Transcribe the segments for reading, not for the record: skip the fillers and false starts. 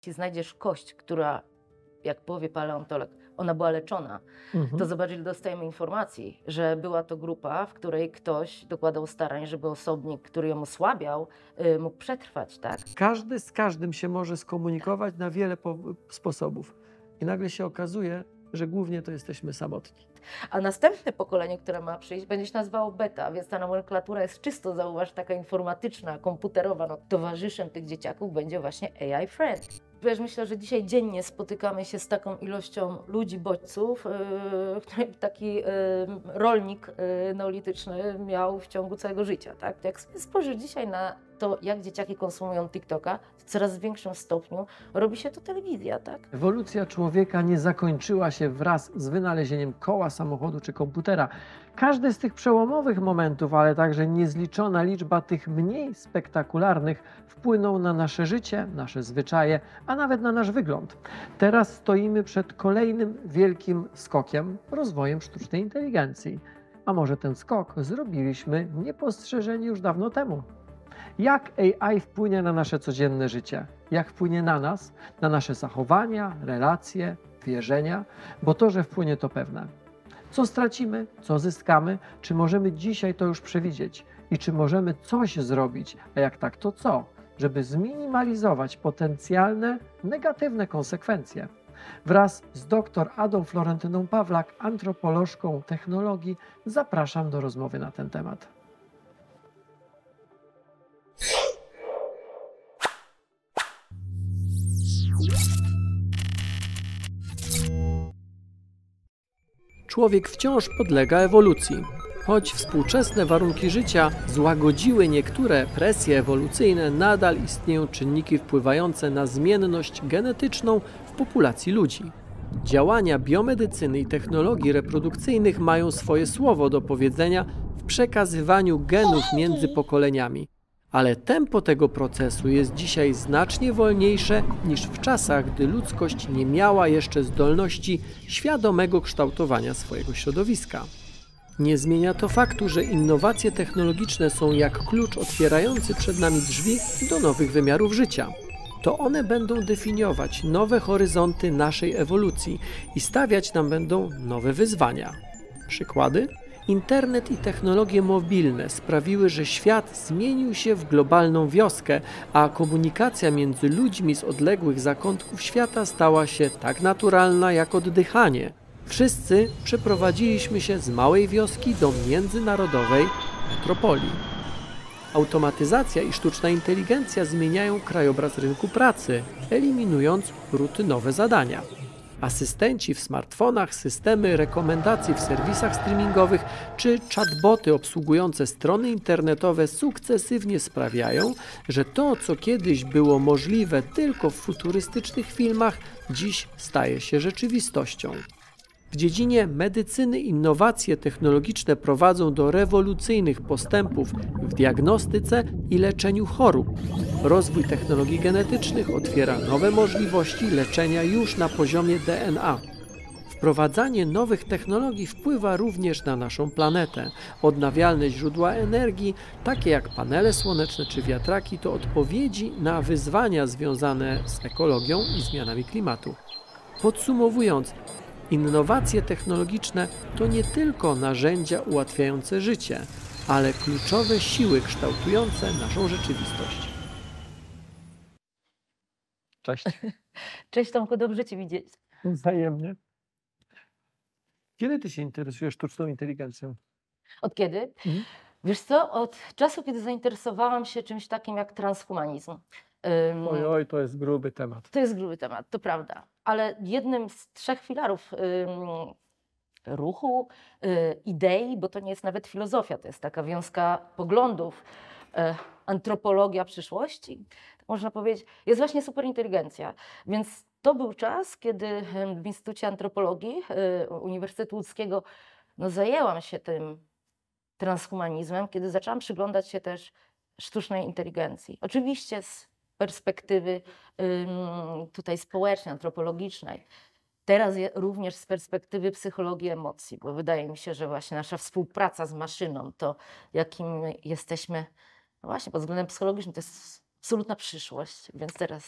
jeśli znajdziesz kość, która, jak powie paleontolog, ona była leczona, to zobacz, ile dostajemy informacji, że była to grupa, w której ktoś dokładał starań, żeby osobnik, który ją osłabiał, mógł przetrwać, tak? Każdy z każdym się może skomunikować na wiele sposobów. I nagle się okazuje, że głównie to jesteśmy samotni. A następne pokolenie, które ma przyjść, będzie się nazywało beta, więc ta nomenklatura jest czysto, zauważ, taka informatyczna, komputerowa. No, towarzyszem tych dzieciaków będzie właśnie AI friend. Wiesz, myślę, że dzisiaj dziennie spotykamy się z taką ilością ludzi, bodźców, który taki rolnik neolityczny miał w ciągu całego życia. Tak? Jak sobie spojrzysz dzisiaj na to, jak dzieciaki konsumują TikToka, w coraz większym stopniu robi się to telewizja. Tak? Ewolucja człowieka nie zakończyła się wraz z wynalezieniem koła, samochodu czy komputera. Każdy z tych przełomowych momentów, ale także niezliczona liczba tych mniej spektakularnych wpłynął na nasze życie, nasze zwyczaje, a nawet na nasz wygląd. Teraz stoimy przed kolejnym wielkim skokiem, rozwojem sztucznej inteligencji. A może ten skok zrobiliśmy niepostrzeżeni już dawno temu? Jak AI wpłynie na nasze codzienne życie? Jak wpłynie na nas, na nasze zachowania, relacje, wierzenia? Bo to, że wpłynie, to pewne. Co stracimy? Co zyskamy? Czy możemy dzisiaj to już przewidzieć? I czy możemy coś zrobić? A jak tak, to co? Żeby zminimalizować potencjalne negatywne konsekwencje. Wraz z dr Adą Florentyną Pawlak, antropolożką technologii, zapraszam do rozmowy na ten temat. Człowiek wciąż podlega ewolucji. Choć współczesne warunki życia złagodziły niektóre presje ewolucyjne, nadal istnieją czynniki wpływające na zmienność genetyczną w populacji ludzi. Działania biomedycyny i technologii reprodukcyjnych mają swoje słowo do powiedzenia w przekazywaniu genów między pokoleniami. Ale tempo tego procesu jest dzisiaj znacznie wolniejsze niż w czasach, gdy ludzkość nie miała jeszcze zdolności świadomego kształtowania swojego środowiska. Nie zmienia to faktu, że innowacje technologiczne są jak klucz otwierający przed nami drzwi do nowych wymiarów życia. To one będą definiować nowe horyzonty naszej ewolucji i stawiać nam będą nowe wyzwania. Przykłady? Internet i technologie mobilne sprawiły, że świat zmienił się w globalną wioskę, a komunikacja między ludźmi z odległych zakątków świata stała się tak naturalna jak oddychanie. Wszyscy przeprowadziliśmy się z małej wioski do międzynarodowej metropolii. Automatyzacja i sztuczna inteligencja zmieniają krajobraz rynku pracy, eliminując rutynowe zadania. Asystenci w smartfonach, systemy rekomendacji w serwisach streamingowych czy chatboty obsługujące strony internetowe sukcesywnie sprawiają, że to, co kiedyś było możliwe tylko w futurystycznych filmach, dziś staje się rzeczywistością. W dziedzinie medycyny innowacje technologiczne prowadzą do rewolucyjnych postępów w diagnostyce i leczeniu chorób. Rozwój technologii genetycznych otwiera nowe możliwości leczenia już na poziomie DNA. Wprowadzanie nowych technologii wpływa również na naszą planetę. Odnawialne źródła energii, takie jak panele słoneczne czy wiatraki, to odpowiedzi na wyzwania związane z ekologią i zmianami klimatu. Podsumowując, innowacje technologiczne to nie tylko narzędzia ułatwiające życie, ale kluczowe siły kształtujące naszą rzeczywistość. Cześć. Cześć Tomku, dobrze Cię widzieć. Wzajemnie. Kiedy Ty się interesujesz sztuczną inteligencją? Od kiedy? Wiesz co, od czasu, kiedy zainteresowałam się czymś takim jak transhumanizm. Oj, to jest gruby temat. To jest gruby temat, to prawda. Ale jednym z 3 filarów ruchu, idei, bo to nie jest nawet filozofia, to jest taka wiązka poglądów, antropologia przyszłości, tak można powiedzieć, jest właśnie superinteligencja. Więc to był czas, kiedy w Instytucie Antropologii Uniwersytetu Łódzkiego zajęłam się tym transhumanizmem, kiedy zaczęłam przyglądać się też sztucznej inteligencji. Oczywiście z perspektywy tutaj społecznej, antropologicznej. Teraz również z perspektywy psychologii emocji, bo wydaje mi się, że właśnie nasza współpraca z maszyną, to jakim jesteśmy, no właśnie pod względem psychologicznym, to jest absolutna przyszłość, więc teraz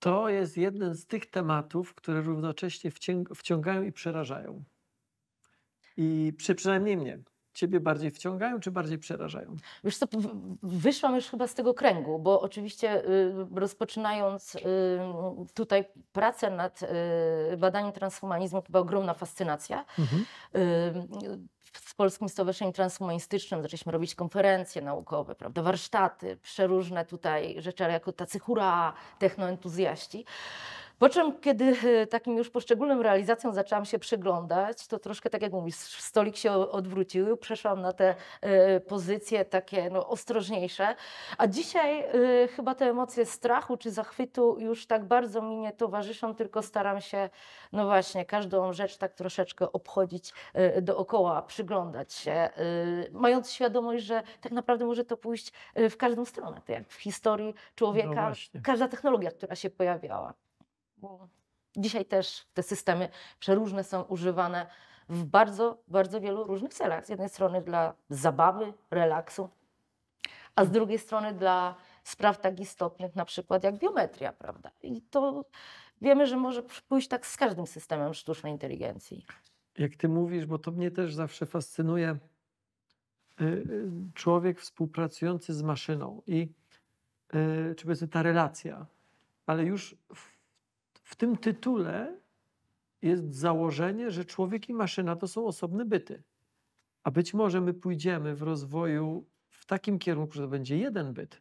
To jest jeden z tych tematów, które równocześnie wciągają i przerażają. I przynajmniej mnie. Ciebie bardziej wciągają, czy bardziej przerażają? Wiesz co, wyszłam już chyba z tego kręgu, bo oczywiście rozpoczynając tutaj pracę nad badaniem transhumanizmu, to była ogromna fascynacja. Mhm. Z Polskim Stowarzyszeniem Transhumanistycznym zaczęliśmy robić konferencje naukowe, prawda, warsztaty, przeróżne tutaj rzeczy, ale jako tacy hurra, technoentuzjaści. Po czym, kiedy takim już poszczególnym realizacjom zaczęłam się przyglądać, to troszkę tak jak mówisz, stolik się odwrócił, przeszłam na te pozycje takie no, ostrożniejsze. A dzisiaj chyba te emocje strachu czy zachwytu już tak bardzo mi nie towarzyszą, tylko staram się, no właśnie, każdą rzecz tak troszeczkę obchodzić dookoła, przyglądać się, mając świadomość, że tak naprawdę może to pójść w każdą stronę. Tak jak w historii człowieka, właśnie. każda technologia, która się pojawiała. Bo dzisiaj też te systemy przeróżne są używane w bardzo, bardzo wielu różnych celach. Z jednej strony dla zabawy, relaksu, a z drugiej strony dla spraw tak istotnych, na przykład jak biometria, prawda? I to wiemy, że może pójść tak z każdym systemem sztucznej inteligencji. Jak ty mówisz, bo to mnie też zawsze fascynuje, człowiek współpracujący z maszyną i czy powiedzmy ta relacja, ale już w tym tytule jest założenie, że człowiek i maszyna to są osobne byty. A być może my pójdziemy w rozwoju w takim kierunku, że to będzie jeden byt.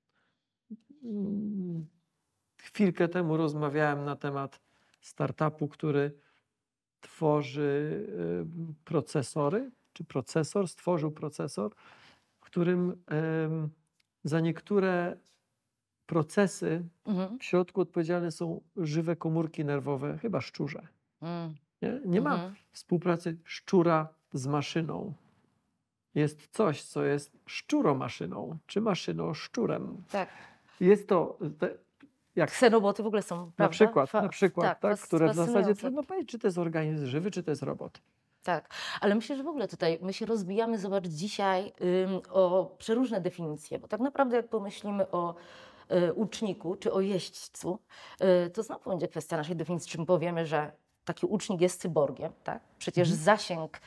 Chwilkę temu rozmawiałem na temat startupu, który tworzy procesory, czy procesor, stworzył procesor, w którym za niektóre procesy w środku odpowiedzialne są żywe komórki nerwowe, chyba szczurze. Nie ma współpracy szczura z maszyną. Jest coś, co jest szczuromaszyną, czy maszyną szczurem. Tak. Jest to, jak Ksenoboty w ogóle są, prawda? na przykład, tak, które w zasadzie fascynujące. trudno powiedzieć, czy to jest organizm żywy, czy to jest robot. Tak, ale myślę, że w ogóle tutaj my się rozbijamy, zobacz, dzisiaj o przeróżne definicje, bo tak naprawdę jak pomyślimy o uczniku czy o jeźdźcu, to znowu będzie kwestia naszej definicji, czy my powiemy, że taki ucznik jest cyborgiem, tak? Przecież zasięg,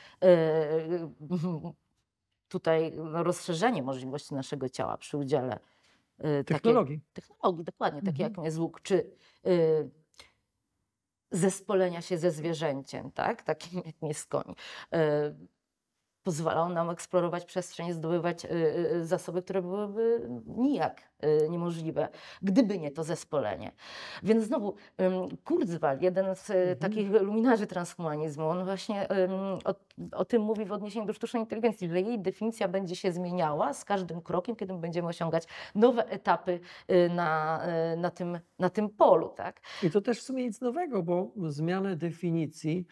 tutaj no, rozszerzenie możliwości naszego ciała przy udziale Technologii. technologii, dokładnie, takie jak jest łuk, czy zespolenia się ze zwierzęciem, tak? Takim jak jest koń. Pozwala on nam eksplorować przestrzeń, zdobywać zasoby, które byłyby nijak niemożliwe, gdyby nie to zespolenie. Więc znowu Kurzweil, jeden z takich luminarzy transhumanizmu, on właśnie o tym mówi w odniesieniu do sztucznej inteligencji, że jej definicja będzie się zmieniała z każdym krokiem, kiedy będziemy osiągać nowe etapy na tym polu. Tak? I to też w sumie nic nowego, bo zmiana definicji,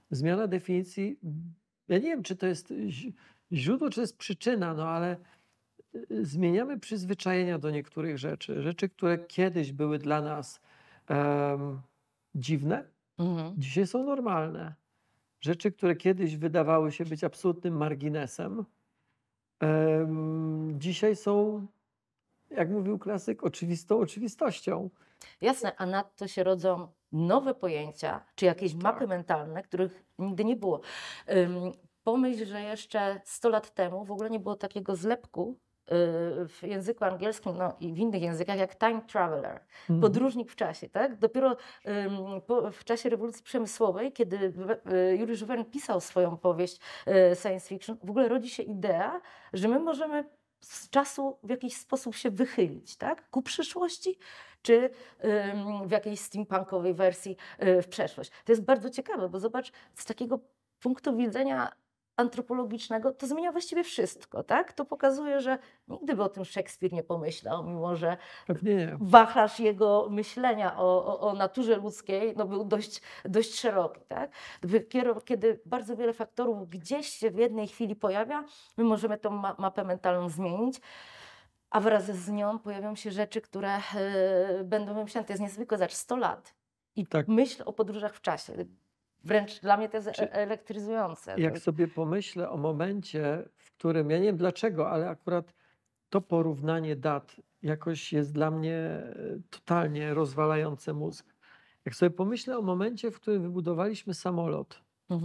ja nie wiem, czy to jest źródło, czy to jest przyczyna, no ale zmieniamy przyzwyczajenia do niektórych rzeczy. Rzeczy, które kiedyś były dla nas dziwne, dzisiaj są normalne. Rzeczy, które kiedyś wydawały się być absolutnym marginesem, dzisiaj są, jak mówił klasyk, oczywistą oczywistością. Jasne, a nadto się rodzą nowe pojęcia, czy jakieś mapy mentalne, których nigdy nie było. Pomyśl, że jeszcze 100 lat temu w ogóle nie było takiego zlepku w języku angielskim no, i w innych językach jak time traveler, podróżnik w czasie. Tak? Dopiero w czasie rewolucji przemysłowej, kiedy Juliusz Verne pisał swoją powieść science fiction, w ogóle rodzi się idea, że my możemy z czasu w jakiś sposób się wychylić, tak? Ku przyszłości, czy w jakiejś steampunkowej wersji w przeszłość. To jest bardzo ciekawe, bo zobacz, z takiego punktu widzenia antropologicznego to zmienia właściwie wszystko, tak? To pokazuje, że nigdy by o tym Szekspir nie pomyślał, mimo że wachlarz jego myślenia o naturze ludzkiej no, był dość szeroki, tak? Kiedy bardzo wiele faktorów gdzieś się w jednej chwili pojawia, my możemy tą mapę mentalną zmienić, a wraz z nią pojawią się rzeczy, które będą wymyślane. To jest niezwykłe, zacz 100 lat. I myśl o podróżach w czasie. Wręcz dla mnie to jest elektryzujące. Jak sobie pomyślę o momencie, w którym, ja nie wiem dlaczego, ale akurat to porównanie dat jakoś jest dla mnie totalnie rozwalające mózg. Jak sobie pomyślę o momencie, w którym wybudowaliśmy samolot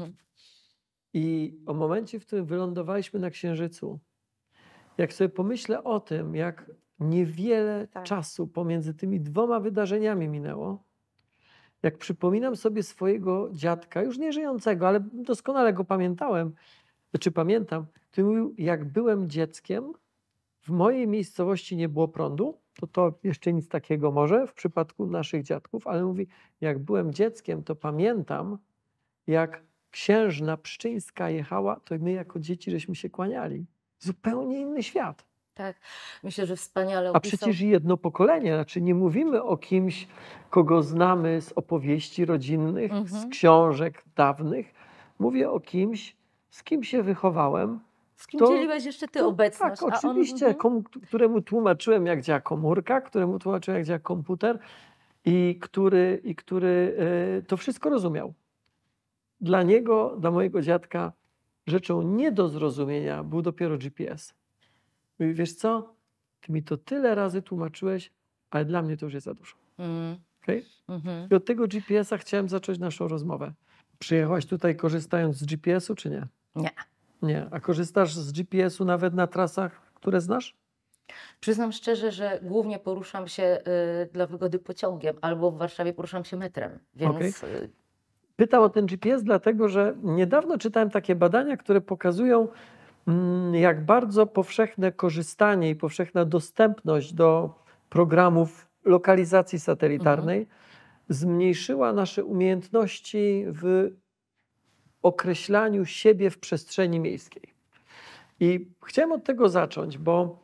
i o momencie, w którym wylądowaliśmy na Księżycu, jak sobie pomyślę o tym, jak niewiele czasu pomiędzy tymi dwoma wydarzeniami minęło, jak przypominam sobie swojego dziadka, już nie żyjącego, ale doskonale go pamiętam, który mówił, jak byłem dzieckiem, w mojej miejscowości nie było prądu, to jeszcze nic takiego może w przypadku naszych dziadków, ale mówi, jak byłem dzieckiem, to pamiętam, jak księżna pszczyńska jechała, to my jako dzieci żeśmy się kłaniali. Zupełnie inny świat. Tak, myślę, że wspaniale A przecież jedno pokolenie, znaczy nie mówimy o kimś, kogo znamy z opowieści rodzinnych, z książek dawnych. Mówię o kimś, z kim się wychowałem. Z kim dzieliłeś jeszcze ty obecność. Tak, oczywiście, któremu tłumaczyłem, jak działa komórka, któremu tłumaczyłem, jak działa komputer i który to wszystko rozumiał. Dla niego, dla mojego dziadka, rzeczą nie do zrozumienia był dopiero GPS. Mówi, wiesz co, ty mi to tyle razy tłumaczyłeś, ale dla mnie to już jest za dużo. Okay? I od tego GPS-a chciałem zacząć naszą rozmowę. Przyjechałaś tutaj korzystając z GPS-u, czy nie? Nie. Nie. A korzystasz z GPS-u nawet na trasach, które znasz? Przyznam szczerze, że głównie poruszam się dla wygody pociągiem, albo w Warszawie poruszam się metrem, więc... Pytam o ten GPS dlatego, że niedawno czytałem takie badania, które pokazują, jak bardzo powszechne korzystanie i powszechna dostępność do programów lokalizacji satelitarnej zmniejszyła nasze umiejętności w określaniu siebie w przestrzeni miejskiej. I chciałem od tego zacząć, bo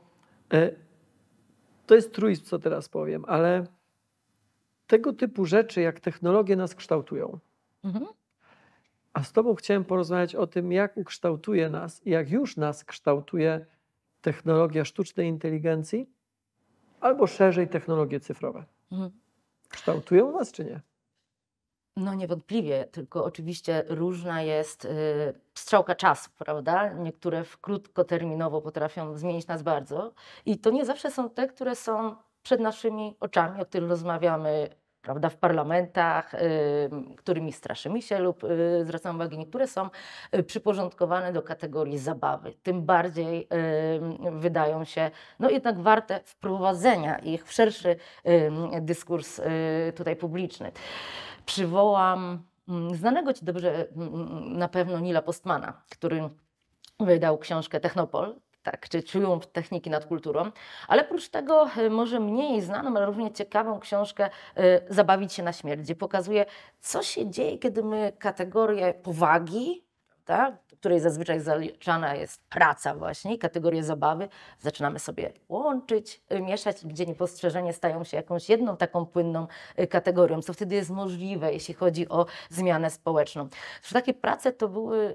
to jest truizm, co teraz powiem, ale tego typu rzeczy, jak technologie nas kształtują. A z tobą chciałem porozmawiać o tym, jak ukształtuje nas i jak już nas kształtuje technologia sztucznej inteligencji, albo szerzej technologie cyfrowe. Kształtują nas, czy nie? No niewątpliwie, tylko oczywiście różna jest strzałka czasu, prawda? Niektóre krótkoterminowo potrafią zmienić nas bardzo i to nie zawsze są te, które są przed naszymi oczami, o których rozmawiamy, prawda, w parlamentach, którymi straszymy się lub zwracamy uwagę. Niektóre są przyporządkowane do kategorii zabawy. Tym bardziej wydają się no jednak warte wprowadzenia ich w szerszy dyskurs tutaj publiczny. Przywołam znanego ci dobrze na pewno Nila Postmana, który wydał książkę Technopol, tak, czy Triumf Techniki nad Kulturą, ale oprócz tego może mniej znaną, ale równie ciekawą książkę Zabawić się na śmierć, gdzie pokazuje, co się dzieje, kiedy my kategorię powagi, prawda, której zazwyczaj zaliczana jest praca właśnie, kategorię zabawy, zaczynamy sobie łączyć, mieszać, gdzie niepostrzeżenie stają się jakąś jedną taką płynną kategorią, co wtedy jest możliwe, jeśli chodzi o zmianę społeczną. Że takie prace to były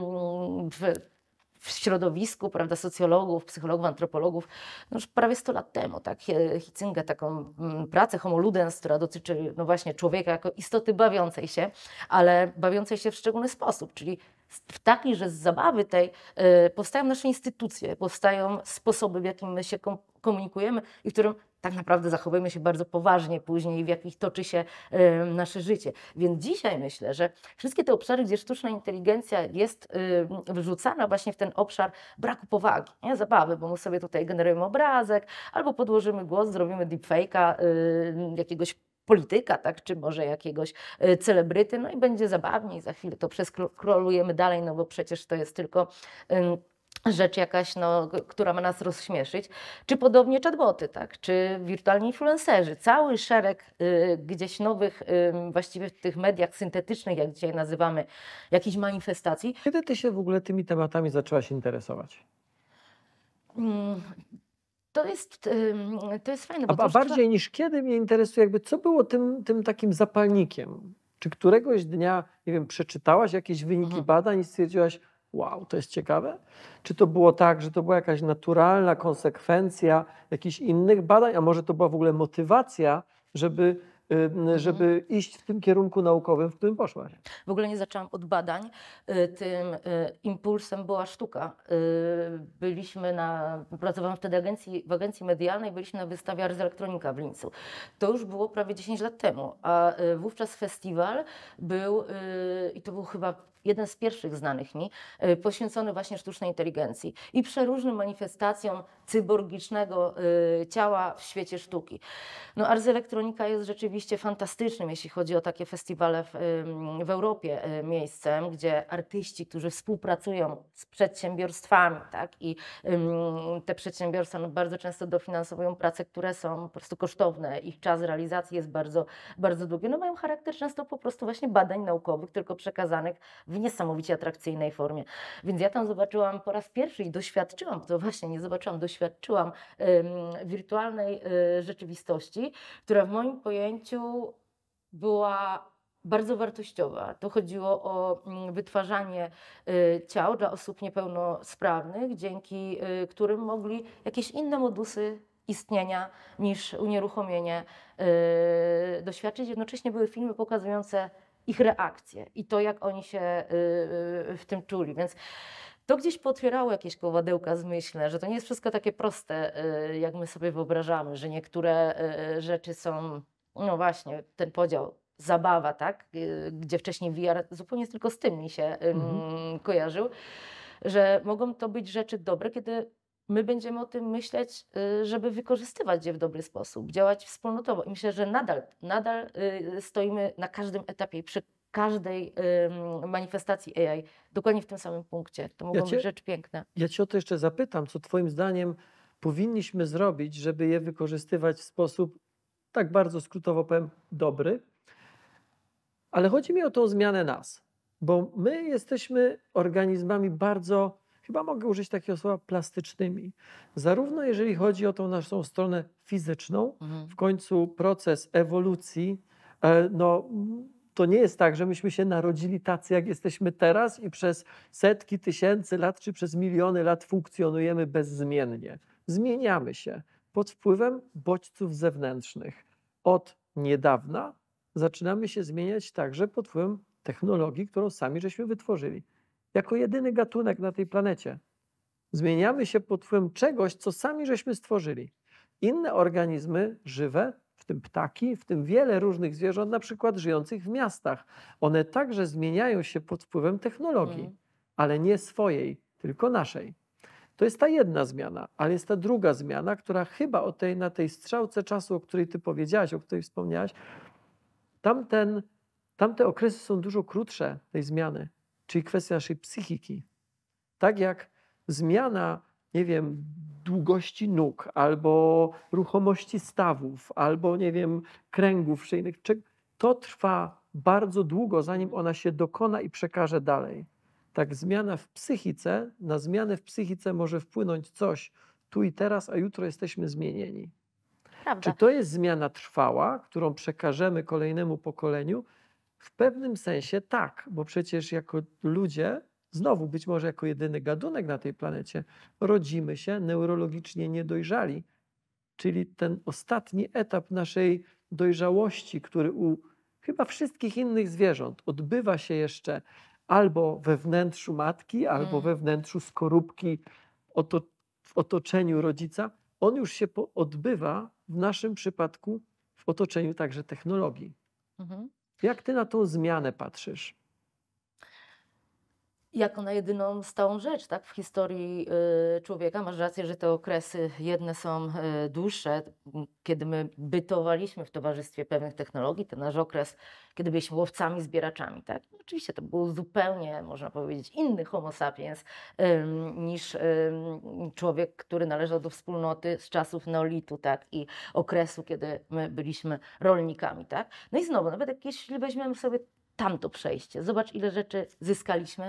w środowisku, prawda, socjologów, psychologów, antropologów, no już prawie 100 lat temu, tak, Huizinga taką pracę Homo ludens, która dotyczy no właśnie człowieka jako istoty bawiącej się, ale bawiącej się w szczególny sposób, czyli w taki, że z zabawy tej powstają nasze instytucje, powstają sposoby, w jakim my się komunikujemy i w którym tak naprawdę zachowujemy się bardzo poważnie później, w jakich toczy się nasze życie. Więc dzisiaj myślę, że wszystkie te obszary, gdzie sztuczna inteligencja jest wrzucana właśnie w ten obszar braku powagi, nie? Zabawy, bo my sobie tutaj generujemy obrazek, albo podłożymy głos, zrobimy deepfake'a jakiegoś polityka, tak, czy może jakiegoś celebryty, no i będzie zabawniej, za chwilę to przeskrolujemy dalej, no bo przecież to jest tylko rzecz jakaś, no, która ma nas rozśmieszyć, czy podobnie chatboty, tak, czy wirtualni influencerzy, cały szereg gdzieś nowych, właściwie w tych mediach syntetycznych, jak dzisiaj nazywamy, jakichś manifestacji. Kiedy ty się w ogóle tymi tematami zaczęłaś interesować? To jest fajne. Bo a bardziej niż kiedy mnie interesuje, jakby co było tym takim zapalnikiem? Czy któregoś dnia, nie wiem, przeczytałaś jakieś wyniki badań i stwierdziłaś, wow, to jest ciekawe? Czy to było tak, że to była jakaś naturalna konsekwencja jakichś innych badań, a może to była w ogóle motywacja, żeby żeby iść w tym kierunku naukowym, w którym poszłaś? W ogóle nie zaczęłam od badań. Tym impulsem była sztuka. Pracowałam wtedy w agencji medialnej, byliśmy na wystawie Ars Electronica w Lincu. To już było prawie 10 lat temu, a wówczas festiwal był, i to był chyba jeden z pierwszych znanych mi, poświęcony właśnie sztucznej inteligencji i przeróżnym manifestacjom cyborgicznego ciała w świecie sztuki. No, Ars Electronica jest rzeczywiście fantastycznym, jeśli chodzi o takie festiwale w Europie, miejscem, gdzie artyści, którzy współpracują z przedsiębiorstwami, tak, i te przedsiębiorstwa no, bardzo często dofinansowują prace, które są po prostu kosztowne, ich czas realizacji jest bardzo, bardzo długi, no mają charakter często po prostu właśnie badań naukowych, tylko przekazanych w niesamowicie atrakcyjnej formie. Więc ja tam zobaczyłam po raz pierwszy i doświadczyłam, to właśnie nie zobaczyłam, doświadczyłam wirtualnej rzeczywistości, która w moim pojęciu była bardzo wartościowa. To chodziło o wytwarzanie ciał dla osób niepełnosprawnych, dzięki którym mogli jakieś inne modusy istnienia niż unieruchomienie doświadczyć. Jednocześnie były filmy pokazujące ich reakcje i to, jak oni się w tym czuli. Więc to gdzieś potwierało jakieś kowadełka zmyślne, że to nie jest wszystko takie proste, jak my sobie wyobrażamy, że niektóre rzeczy są, no właśnie, ten podział, zabawa, tak, gdzie wcześniej VR zupełnie tylko z tym mi się kojarzył, że mogą to być rzeczy dobre, kiedy my będziemy o tym myśleć, żeby wykorzystywać je w dobry sposób, działać wspólnotowo. I myślę, że nadal stoimy na każdym etapie i przy każdej manifestacji AI, dokładnie w tym samym punkcie. To mogą być rzeczy piękne. Ja cię o to jeszcze zapytam, co twoim zdaniem powinniśmy zrobić, żeby je wykorzystywać w sposób, tak bardzo skrótowo powiem, dobry. Ale chodzi mi o tą zmianę nas, bo my jesteśmy organizmami bardzo, chyba mogę użyć takiego słowa, plastycznymi. Zarówno jeżeli chodzi o tą naszą stronę fizyczną, w końcu proces ewolucji, no to nie jest tak, że myśmy się narodzili tacy, jak jesteśmy teraz i przez setki tysięcy lat, czy przez miliony lat funkcjonujemy bezzmiennie. Zmieniamy się pod wpływem bodźców zewnętrznych. Od niedawna zaczynamy się zmieniać także pod wpływem technologii, którą sami żeśmy wytworzyli. Jako jedyny gatunek na tej planecie. Zmieniamy się pod wpływem czegoś, co sami żeśmy stworzyli. Inne organizmy żywe, w tym ptaki, w tym wiele różnych zwierząt, na przykład żyjących w miastach. One także zmieniają się pod wpływem technologii, ale nie swojej, tylko naszej. To jest ta jedna zmiana, ale jest ta druga zmiana, która chyba na tej strzałce czasu, o której ty powiedziałaś, o której wspomniałaś, tamte okresy są dużo krótsze tej zmiany, czyli kwestia naszej psychiki. Tak jak zmiana, nie wiem, długości nóg, albo ruchomości stawów, albo nie wiem, kręgów szyjnych, to trwa bardzo długo, zanim ona się dokona i przekaże dalej. Tak na zmianę w psychice może wpłynąć coś tu i teraz, a jutro jesteśmy zmienieni. Prawda. Czy to jest zmiana trwała, którą przekażemy kolejnemu pokoleniu? W pewnym sensie tak, bo przecież jako ludzie, znowu być może jako jedyny gatunek na tej planecie, rodzimy się neurologicznie niedojrzali, czyli ten ostatni etap naszej dojrzałości, który u chyba wszystkich innych zwierząt odbywa się jeszcze albo we wnętrzu matki, albo we wnętrzu skorupki w otoczeniu rodzica, on już się odbywa w naszym przypadku w otoczeniu także technologii. Jak ty na tą zmianę patrzysz? Jako na jedyną stałą rzecz, tak, w historii człowieka. Masz rację, że te okresy jedne są dłuższe, kiedy my bytowaliśmy w towarzystwie pewnych technologii, ten nasz okres, kiedy byliśmy łowcami, zbieraczami, tak. Oczywiście to był zupełnie, można powiedzieć, inny homo sapiens niż człowiek, który należał do wspólnoty z czasów neolitu, tak, i okresu, kiedy my byliśmy rolnikami, tak. No i znowu, nawet jeśli weźmiemy sobie tamto przejście. Zobacz, ile rzeczy zyskaliśmy,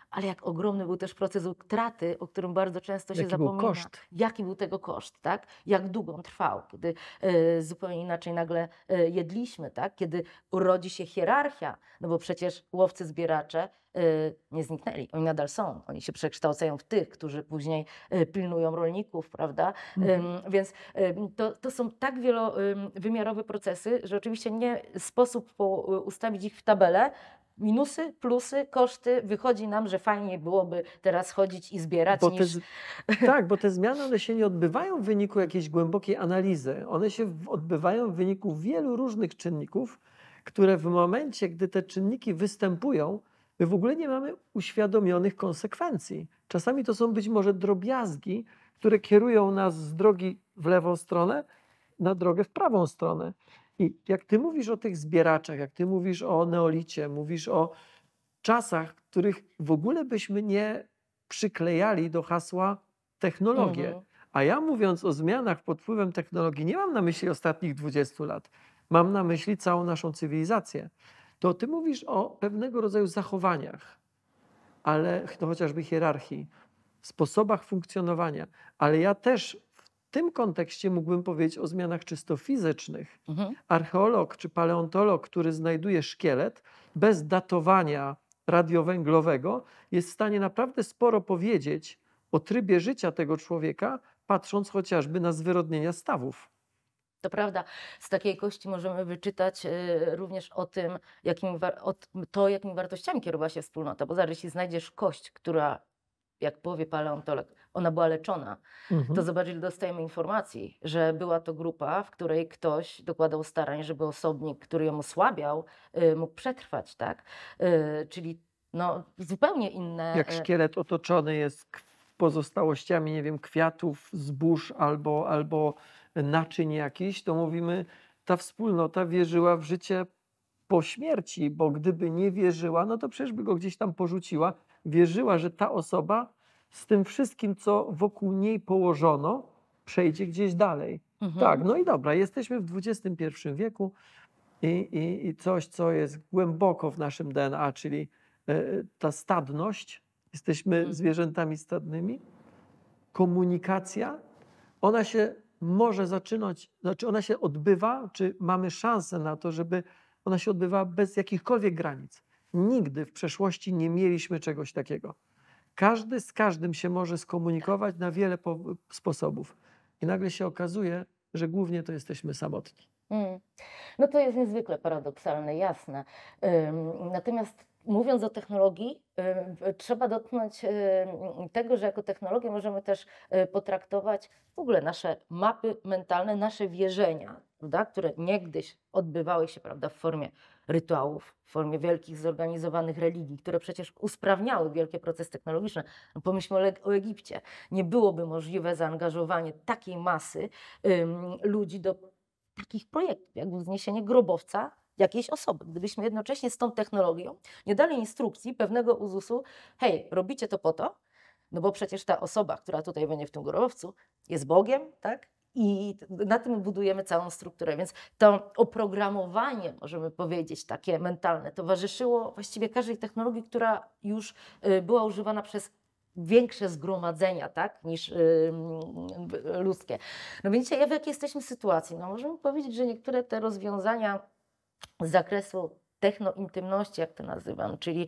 ale jak ogromny był też proces utraty, o którym bardzo często się Jaki był zapomina. koszt? Jaki był tego koszt, tak? Jak długo on trwał, kiedy zupełnie inaczej nagle jedliśmy, tak? Kiedy urodzi się hierarchia, no bo przecież łowcy-zbieracze nie zniknęli, oni nadal są, oni się przekształcają w tych, którzy później pilnują rolników, prawda? Więc to są tak wielowymiarowe procesy, że oczywiście nie sposób ustawić ich w tabelę. Minusy, plusy, koszty, wychodzi nam, że fajnie byłoby teraz chodzić i zbierać Bo niż... tak, bo te zmiany one się nie odbywają w wyniku jakiejś głębokiej analizy. One się odbywają w wyniku wielu różnych czynników, które w momencie, gdy te czynniki występują, my w ogóle nie mamy uświadomionych konsekwencji. Czasami to są być może drobiazgi, które kierują nas z drogi w lewą stronę na drogę w prawą stronę. I jak ty mówisz o tych zbieraczach, jak ty mówisz o neolicie, mówisz o czasach, których w ogóle byśmy nie przyklejali do hasła technologie. A ja mówiąc o zmianach pod wpływem technologii, nie mam na myśli ostatnich 20 lat. Mam na myśli całą naszą cywilizację. To ty mówisz o pewnego rodzaju zachowaniach, ale no chociażby hierarchii, sposobach funkcjonowania. Ale ja też w tym kontekście mógłbym powiedzieć o zmianach czysto fizycznych. Archeolog czy paleontolog, który znajduje szkielet bez datowania radiowęglowego, jest w stanie naprawdę sporo powiedzieć o trybie życia tego człowieka, patrząc chociażby na zwyrodnienia stawów. To prawda, z takiej kości możemy wyczytać również o tym, jakimi wartościami kierowała się wspólnota. Bo zaraz, jeśli znajdziesz kość, która, jak powie paleontolog, ona była leczona, to zobacz, ile dostajemy informacji, że była to grupa, w której ktoś dokładał starań, żeby osobnik, który ją osłabiał, mógł przetrwać, tak? Czyli no, zupełnie inne... Jak szkielet otoczony jest pozostałościami, nie wiem, kwiatów, zbóż albo naczyń jakichś, to mówimy, ta wspólnota wierzyła w życie po śmierci, bo gdyby nie wierzyła, no to przecież by go gdzieś tam porzuciła. Wierzyła, że ta osoba z tym wszystkim, co wokół niej położono, przejdzie gdzieś dalej. Tak, no i dobra, jesteśmy w XXI wieku i coś, co jest głęboko w naszym DNA, czyli ta stadność, jesteśmy zwierzętami stadnymi, komunikacja, ona się może zaczynać, znaczy ona się odbywa, czy mamy szansę na to, żeby ona się odbywała bez jakichkolwiek granic. Nigdy w przeszłości nie mieliśmy czegoś takiego. Każdy z każdym się może skomunikować na wiele sposobów. I nagle się okazuje, że głównie to jesteśmy samotni. No to jest niezwykle paradoksalne, jasne. Natomiast mówiąc o technologii, trzeba dotknąć tego, że jako technologię możemy też potraktować w ogóle nasze mapy mentalne, nasze wierzenia, prawda, które niegdyś odbywały się, prawda, w formie rytuałów, w formie wielkich zorganizowanych religii, które przecież usprawniały wielkie procesy technologiczne. No pomyślmy o Egipcie. Nie byłoby możliwe zaangażowanie takiej masy ludzi do takich projektów, jak wzniesienie grobowca jakiejś osoby. Gdybyśmy jednocześnie z tą technologią nie dali instrukcji, pewnego uzusu, hej, robicie to po to, no bo przecież ta osoba, która tutaj będzie w tym grobowcu, jest Bogiem, tak? I na tym budujemy całą strukturę. Więc to oprogramowanie, możemy powiedzieć, takie mentalne, towarzyszyło właściwie każdej technologii, która już była używana przez większe zgromadzenia, tak, niż ludzkie. No więc w jakiej jesteśmy sytuacji? No możemy powiedzieć, że niektóre te rozwiązania z zakresu technointymności, jak to nazywam, czyli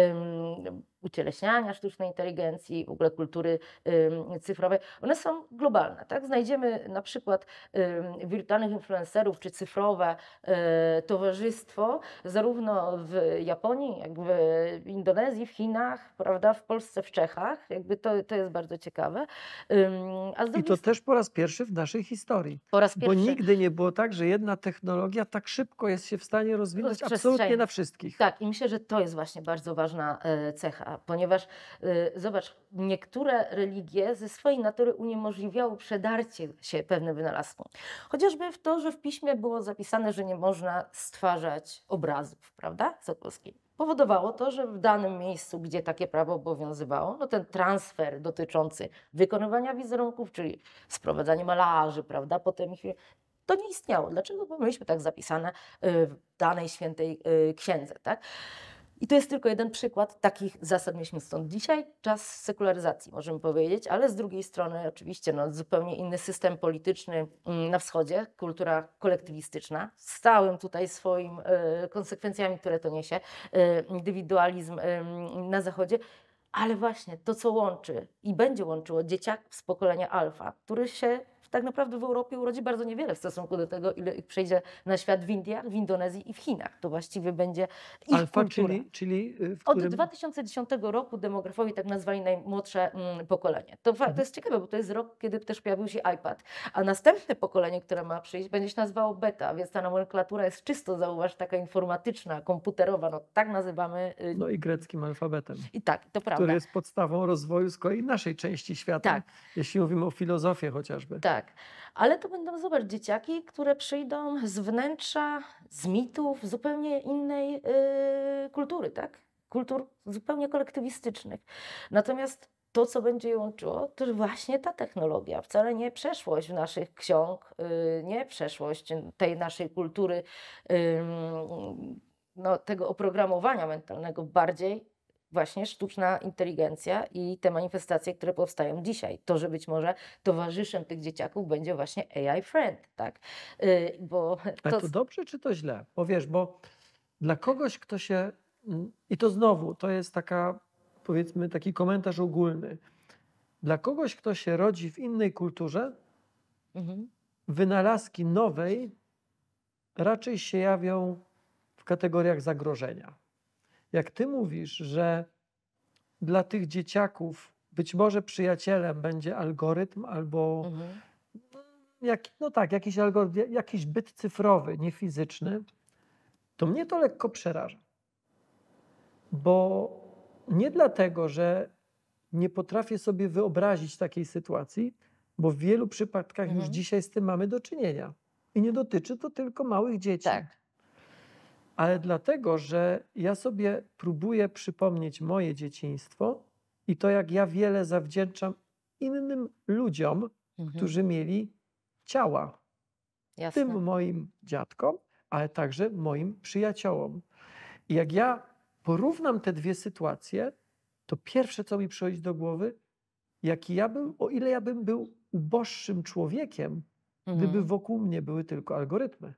ucieleśniania sztucznej inteligencji, w ogóle kultury cyfrowej, one są globalne. Tak? Znajdziemy na przykład wirtualnych influencerów czy cyfrowe towarzystwo zarówno w Japonii, jak w Indonezji, w Chinach, prawda, w Polsce, w Czechach. Jakby to jest bardzo ciekawe. A z I to też po raz pierwszy w naszej historii. po raz pierwszy. Bo nigdy nie było tak, że jedna technologia tak szybko jest się w stanie rozwinąć absolutnie na wszystkich. Tak, i myślę, że to jest właśnie bardzo ważna cecha, ponieważ zobacz, niektóre religie ze swojej natury uniemożliwiały przedarcie się pewnym wynalazkom. Chociażby w to, że w piśmie było zapisane, że nie można stwarzać obrazów, prawda, Sokolskiej. Powodowało to, że w danym miejscu, gdzie takie prawo obowiązywało, no ten transfer dotyczący wykonywania wizerunków, czyli sprowadzanie malarzy, prawda, potem ich... To nie istniało. Dlaczego? Bo mieliśmy tak zapisane w danej świętej księdze, tak? I to jest tylko jeden przykład takich zasad mieliśmy stąd. Dzisiaj czas sekularyzacji, możemy powiedzieć, ale z drugiej strony oczywiście zupełnie inny system polityczny na wschodzie, kultura kolektywistyczna, z całym tutaj swoim konsekwencjami, które to niesie, indywidualizm na zachodzie, ale właśnie to, co łączy i będzie łączyło dzieciaków z pokolenia alfa, który się tak naprawdę w Europie urodzi bardzo niewiele w stosunku do tego, ile ich przyjdzie na świat w Indiach, w Indonezji i w Chinach. To właściwie będzie ich Alfa, kultura. czyli w Od którym... 2010 roku demografowie tak nazwali najmłodsze pokolenie. To jest ciekawe, bo to jest rok, kiedy też pojawił się iPad, a następne pokolenie, które ma przyjść, będzie się nazywało beta, więc ta nomenklatura jest czysto, zauważ, taka informatyczna, komputerowa, no tak nazywamy. No i greckim alfabetem, I tak, to prawda. który jest podstawą rozwoju z kolei naszej części świata, Tak. jeśli mówimy o filozofii chociażby. Tak, ale to będą, zobacz, dzieciaki, które przyjdą z wnętrza, z mitów zupełnie innej kultury, tak? Kultur zupełnie kolektywistycznych. Natomiast to, co będzie je łączyło, to właśnie ta technologia, wcale nie przeszłość naszych ksiąg, nie przeszłość tej naszej kultury, tego oprogramowania mentalnego, bardziej właśnie sztuczna inteligencja i te manifestacje, które powstają dzisiaj. To, że być może towarzyszem tych dzieciaków będzie właśnie AI friend, tak? Ale to dobrze czy to źle? Bo wiesz, bo dla kogoś, kto się... I to znowu, to jest taka, powiedzmy, taki komentarz ogólny. Dla kogoś, kto się rodzi w innej kulturze, wynalazki nowej raczej się jawią w kategoriach zagrożenia. Jak ty mówisz, że dla tych dzieciaków być może przyjacielem będzie algorytm albo jakiś algorytm, jakiś byt cyfrowy, niefizyczny, to mnie to lekko przeraża. Bo nie dlatego, że nie potrafię sobie wyobrazić takiej sytuacji, bo w wielu przypadkach już dzisiaj z tym mamy do czynienia. I nie dotyczy to tylko małych dzieci. Tak. Ale dlatego, że ja sobie próbuję przypomnieć moje dzieciństwo i to, jak ja wiele zawdzięczam innym ludziom, którzy mieli ciała. Jasne. Tym moim dziadkom, ale także moim przyjaciołom. I jak ja porównam te dwie sytuacje, to pierwsze, co mi przychodzi do głowy, jaki ja bym, o ile ja bym był uboższym człowiekiem, gdyby wokół mnie były tylko algorytmy.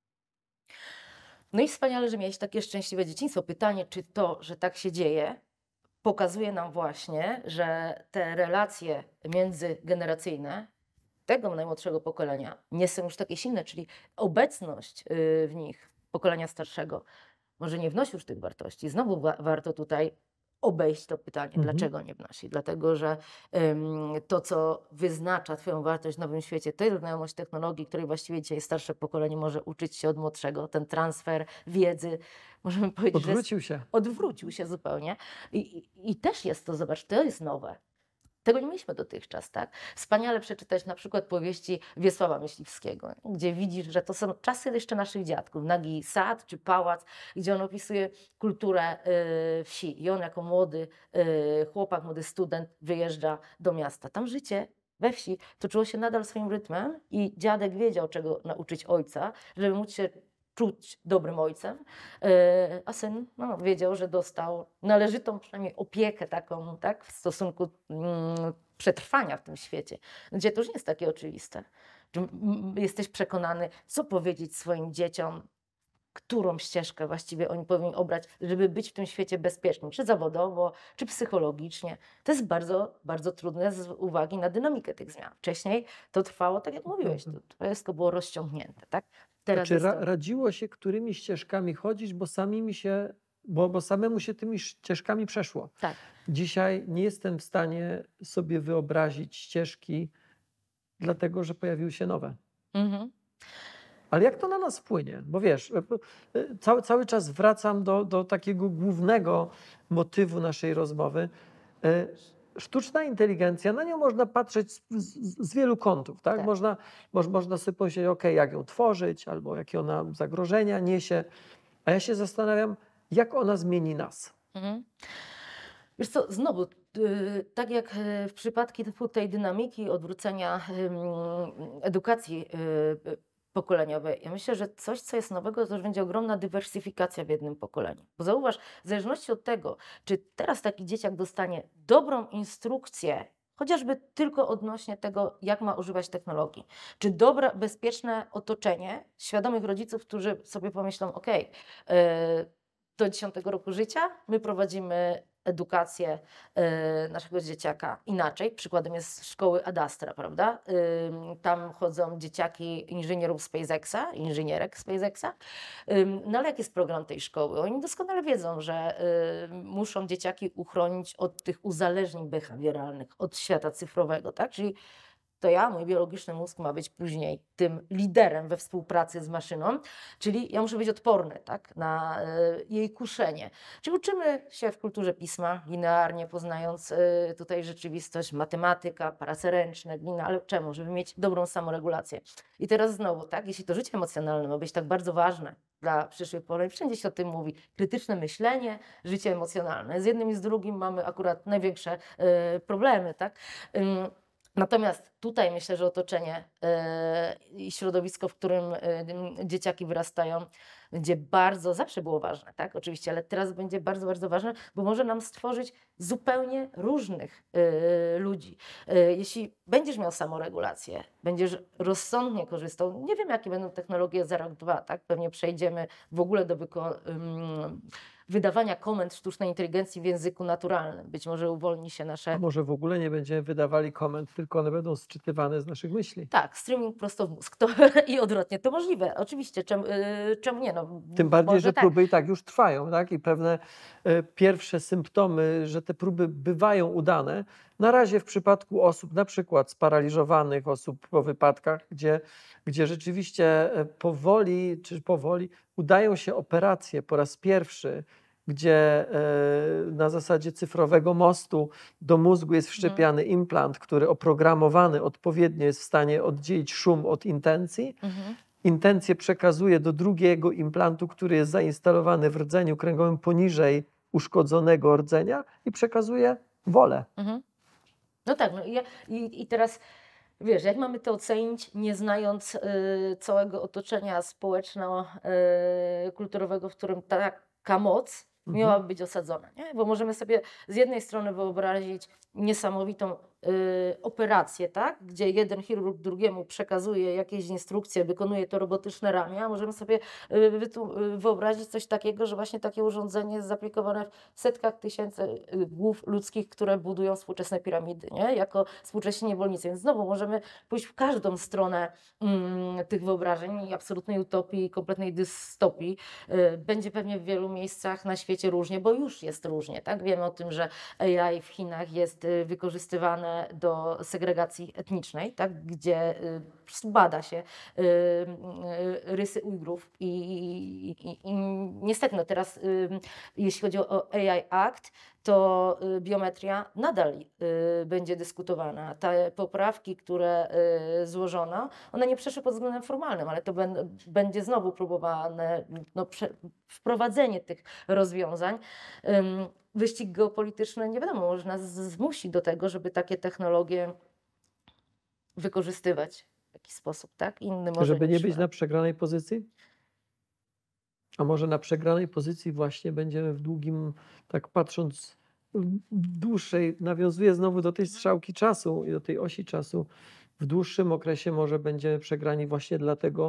No i wspaniale, że miałeś takie szczęśliwe dzieciństwo. Pytanie, czy to, że tak się dzieje, pokazuje nam właśnie, że te relacje międzygeneracyjne tego najmłodszego pokolenia nie są już takie silne, czyli obecność w nich pokolenia starszego może nie wnosi już tych wartości. Znowu warto tutaj obejść to pytanie, dlaczego nie wnosi. Dlatego, że to, co wyznacza Twoją wartość w nowym świecie, to jest znajomość technologii, której właściwie dzisiaj starsze pokolenie może uczyć się od młodszego. Ten transfer wiedzy, możemy powiedzieć, odwrócił się zupełnie. I też jest to, zobacz, to jest nowe. Tego nie mieliśmy dotychczas, tak? Wspaniale przeczytać na przykład powieści Wiesława Myśliwskiego, gdzie widzisz, że to są czasy jeszcze naszych dziadków, Nagi Sad czy Pałac, gdzie on opisuje kulturę wsi i on jako młody chłopak, młody student wyjeżdża do miasta. Tam życie we wsi toczyło się nadal swoim rytmem i dziadek wiedział, czego nauczyć ojca, żeby móc się czuć dobrym ojcem, a syn wiedział, że dostał należytą przynajmniej opiekę taką, tak, w stosunku przetrwania w tym świecie, gdzie to już nie jest takie oczywiste. Jesteś przekonany, co powiedzieć swoim dzieciom, którą ścieżkę właściwie oni powinni obrać, żeby być w tym świecie bezpiecznym, czy zawodowo, czy psychologicznie. To jest bardzo, bardzo trudne z uwagi na dynamikę tych zmian. Wcześniej to trwało, tak jak mówiłeś, to wszystko było rozciągnięte, tak? Teraz radziło się, którymi ścieżkami chodzić, bo samemu się tymi ścieżkami przeszło. Tak. Dzisiaj nie jestem w stanie sobie wyobrazić ścieżki, dlatego że pojawiły się nowe. Ale jak to na nas wpłynie? Bo wiesz, cały czas wracam do takiego głównego motywu naszej rozmowy. Sztuczna inteligencja, na nią można patrzeć z wielu kątów. Tak? Można sobie pomyśleć, jak ją tworzyć, albo jakie ona zagrożenia niesie. A ja się zastanawiam, jak ona zmieni nas. Wiesz co, znowu, tak jak w przypadku tej dynamiki odwrócenia edukacji pokoleniowe. Ja myślę, że coś, co jest nowego, to już będzie ogromna dywersyfikacja w jednym pokoleniu. Bo zauważ, w zależności od tego, czy teraz taki dzieciak dostanie dobrą instrukcję, chociażby tylko odnośnie tego, jak ma używać technologii, czy dobre, bezpieczne otoczenie świadomych rodziców, którzy sobie pomyślą, ok, do 10 roku życia my prowadzimy edukację naszego dzieciaka inaczej. Przykładem jest szkoły Adastra, prawda? Tam chodzą dzieciaki inżynierów SpaceXa, inżynierek SpaceXa. No ale jaki jest program tej szkoły? Oni doskonale wiedzą, że muszą dzieciaki uchronić od tych uzależnień behawioralnych, od świata cyfrowego, tak? Czyli to ja, mój biologiczny mózg ma być później tym liderem we współpracy z maszyną, czyli ja muszę być odporny, tak, na jej kuszenie. Czyli uczymy się w kulturze pisma linearnie, poznając tutaj rzeczywistość, matematyka, prace ręczne, glina, ale czemu? Żeby mieć dobrą samoregulację. I teraz znowu, tak, jeśli to życie emocjonalne ma być tak bardzo ważne dla przyszłych pokoleń, wszędzie się o tym mówi, krytyczne myślenie, życie emocjonalne. Z jednym i z drugim mamy akurat największe problemy, tak. Natomiast tutaj myślę, że otoczenie i środowisko, w którym dzieciaki wyrastają, będzie zawsze było ważne, tak, oczywiście, ale teraz będzie bardzo, bardzo ważne, bo może nam stworzyć zupełnie różnych ludzi. Jeśli będziesz miał samoregulację, będziesz rozsądnie korzystał, nie wiem, jakie będą technologie za rok, dwa, tak, pewnie przejdziemy w ogóle do wydawania komend sztucznej inteligencji w języku naturalnym. Być może uwolni się nasze... A może w ogóle nie będziemy wydawali komend, tylko one będą sczytywane z naszych myśli. Tak, streaming prosto w mózg. I odwrotnie. To możliwe. Oczywiście. Czemu nie? No, tym bardziej, że tak. próby i tak już trwają, tak? I pewne pierwsze symptomy, że te próby bywają udane. Na razie w przypadku osób na przykład sparaliżowanych, osób po wypadkach, gdzie rzeczywiście powoli udają się operacje po raz pierwszy, gdzie na zasadzie cyfrowego mostu do mózgu jest wszczepiany implant, który oprogramowany odpowiednio jest w stanie oddzielić szum od intencji. Intencję przekazuje do drugiego implantu, który jest zainstalowany w rdzeniu kręgowym poniżej uszkodzonego rdzenia i przekazuje wolę. No tak, no i teraz wiesz, jak mamy to ocenić, nie znając całego otoczenia społeczno-kulturowego, w którym taka moc miałaby być osadzona, nie? Bo możemy sobie z jednej strony wyobrazić niesamowitą operację, tak? Gdzie jeden chirurg drugiemu przekazuje jakieś instrukcje, wykonuje to robotyczne ramię, a możemy sobie wyobrazić coś takiego, że właśnie takie urządzenie jest zaaplikowane w setkach tysięcy głów ludzkich, które budują współczesne piramidy, nie? Jako współcześni niewolnicy. Więc znowu możemy pójść w każdą stronę tych wyobrażeń i absolutnej utopii i kompletnej dystopii. Będzie pewnie w wielu miejscach na świecie różnie, bo już jest różnie, tak? Wiemy o tym, że AI w Chinach jest wykorzystywane do segregacji etnicznej, tak? Gdzie bada się rysy Ujgrów i niestety no teraz jeśli chodzi o AI Act, to biometria nadal będzie dyskutowana. Te poprawki, które złożono, one nie przeszły pod względem formalnym, ale to będzie znowu próbowane wprowadzenie tych rozwiązań. Wyścig geopolityczny, nie wiadomo, może nas zmusi do tego, żeby takie technologie wykorzystywać w jakiś sposób, tak? Inny może żeby nie niż być na przegranej pozycji? A może na przegranej pozycji właśnie będziemy w długim, tak patrząc dłuższej, nawiązuje znowu do tej strzałki czasu i do tej osi czasu, w dłuższym okresie może będziemy przegrani właśnie dlatego,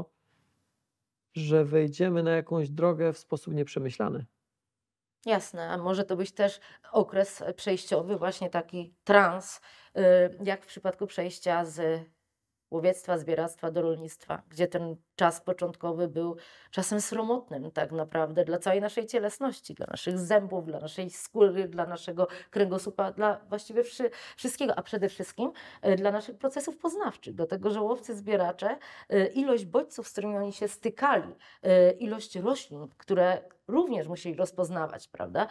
że wejdziemy na jakąś drogę w sposób nieprzemyślany. Jasne, a może to być też okres przejściowy, właśnie taki trans, jak w przypadku przejścia z łowiectwa, zbieractwa do rolnictwa, gdzie ten czas początkowy był czasem sromotnym tak naprawdę dla całej naszej cielesności, dla naszych zębów, dla naszej skóry, dla naszego kręgosłupa, dla właściwie wszystkiego, a przede wszystkim dla naszych procesów poznawczych, do tego, że łowcy, zbieracze, ilość bodźców, z którymi oni się stykali, ilość roślin, które również musieli rozpoznawać, prawda?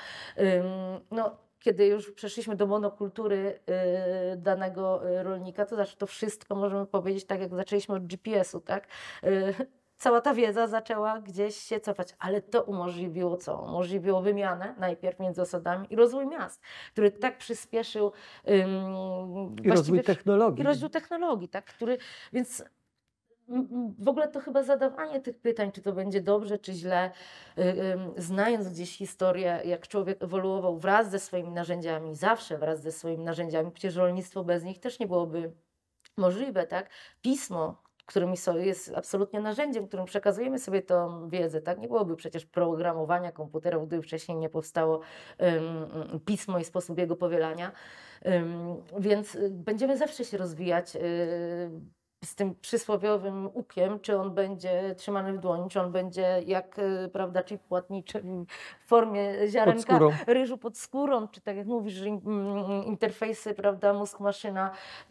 Kiedy już przeszliśmy do monokultury danego rolnika, to znaczy to wszystko możemy powiedzieć tak, jak zaczęliśmy od GPS-u, tak? Cała ta wiedza zaczęła gdzieś się cofać, ale to umożliwiło co? Umożliwiło wymianę najpierw między osadami i rozwój miast, który tak przyspieszył i rozwój technologii. I rozwój technologii, tak? Więc W ogóle to chyba zadawanie tych pytań, czy to będzie dobrze, czy źle, znając gdzieś historię, jak człowiek ewoluował wraz ze swoimi narzędziami, zawsze wraz ze swoimi narzędziami, przecież rolnictwo bez nich też nie byłoby możliwe, tak? Pismo, jest absolutnie narzędziem, którym przekazujemy sobie tą wiedzę, tak? Nie byłoby przecież programowania komputerów, gdyby wcześniej nie powstało pismo i sposób jego powielania. Więc będziemy zawsze się rozwijać z tym przysłowiowym łukiem, czy on będzie trzymany w dłoni, czy on będzie jak, prawda, chip płatniczy w formie ziarenka ryżu pod skórą, czy tak jak mówisz, że interfejsy, prawda, mózg-maszyna.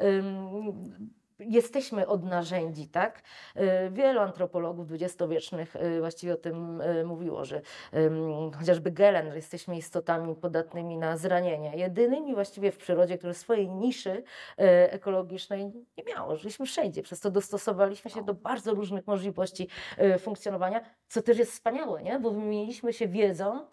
Jesteśmy od narzędzi, tak? Wielu antropologów dwudziestowiecznych właściwie o tym mówiło, że chociażby Gelen, że jesteśmy istotami podatnymi na zranienie. Jedynymi właściwie w przyrodzie, które swojej niszy ekologicznej nie miało. Żyliśmy wszędzie, przez to dostosowaliśmy się do bardzo różnych możliwości funkcjonowania, co też jest wspaniałe, nie? Bo wymieniliśmy się wiedzą.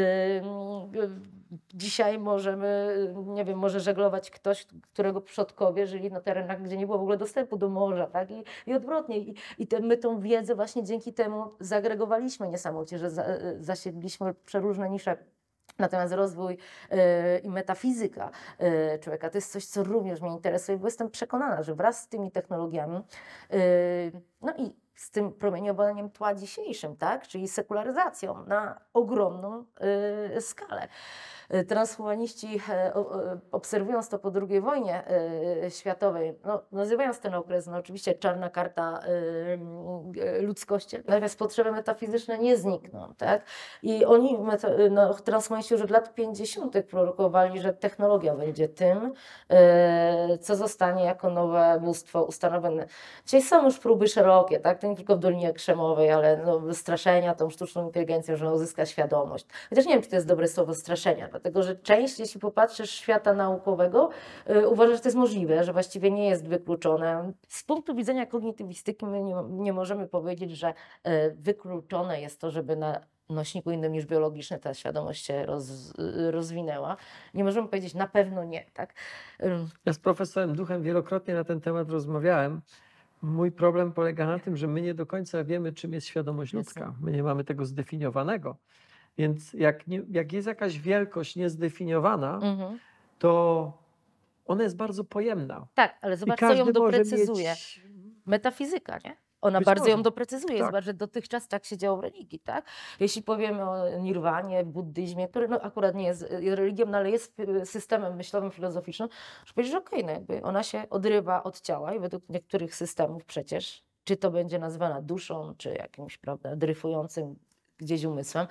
Dzisiaj możemy, nie wiem, może żeglować ktoś, którego przodkowie żyli na terenach, gdzie nie było w ogóle dostępu do morza, tak? I odwrotnie. My tą wiedzę właśnie dzięki temu zagregowaliśmy niesamowicie, że zasiedliśmy przeróżne nisze. Natomiast rozwój i metafizyka człowieka to jest coś, co również mnie interesuje, bo jestem przekonana, że wraz z tymi technologiami, no i z tym promieniowaniem tła dzisiejszym, tak? Czyli sekularyzacją na ogromną skalę. Transhumaniści, obserwując to po II wojnie światowej, no, nazywając ten okres, no, oczywiście czarna karta ludzkości, natomiast potrzeby metafizyczne nie znikną. Tak? I oni, transhumaniści już od lat 50. prorokowali, że technologia będzie tym, co zostanie jako nowe bóstwo ustanowione. Dzisiaj są już próby szerokie, tak? To nie tylko w Dolinie Krzemowej, ale no, straszenia tą sztuczną inteligencją, że ona uzyska świadomość. Chociaż nie wiem, czy to jest dobre słowo straszenia, dlatego że część, jeśli popatrzysz świata naukowego, uważa, że to jest możliwe, że właściwie nie jest wykluczone. Z punktu widzenia kognitywistyki my nie możemy powiedzieć, że wykluczone jest to, żeby na nośniku innym niż biologiczny ta świadomość się rozwinęła. Nie możemy powiedzieć na pewno nie. Tak? Ja z profesorem Duchem wielokrotnie na ten temat rozmawiałem. Mój problem polega na tym, że my nie do końca wiemy, czym jest świadomość ludzka. My nie mamy tego zdefiniowanego. Więc jak jest jakaś wielkość niezdefiniowana, to ona jest bardzo pojemna. Tak, ale zobacz, co ją doprecyzuje. Metafizyka, nie? Ona bardzo ją doprecyzuje. Tak. Zobacz, że dotychczas tak się działo w religii, tak? Jeśli powiemy o nirwanie, w buddyzmie, który no, akurat nie jest religią, no, ale jest systemem myślowym, filozoficznym, że powiedzieć, że okej, no jakby ona się odrywa od ciała i według niektórych systemów przecież, czy to będzie nazywana duszą, czy jakimś, prawda, dryfującym gdzieś umysłem.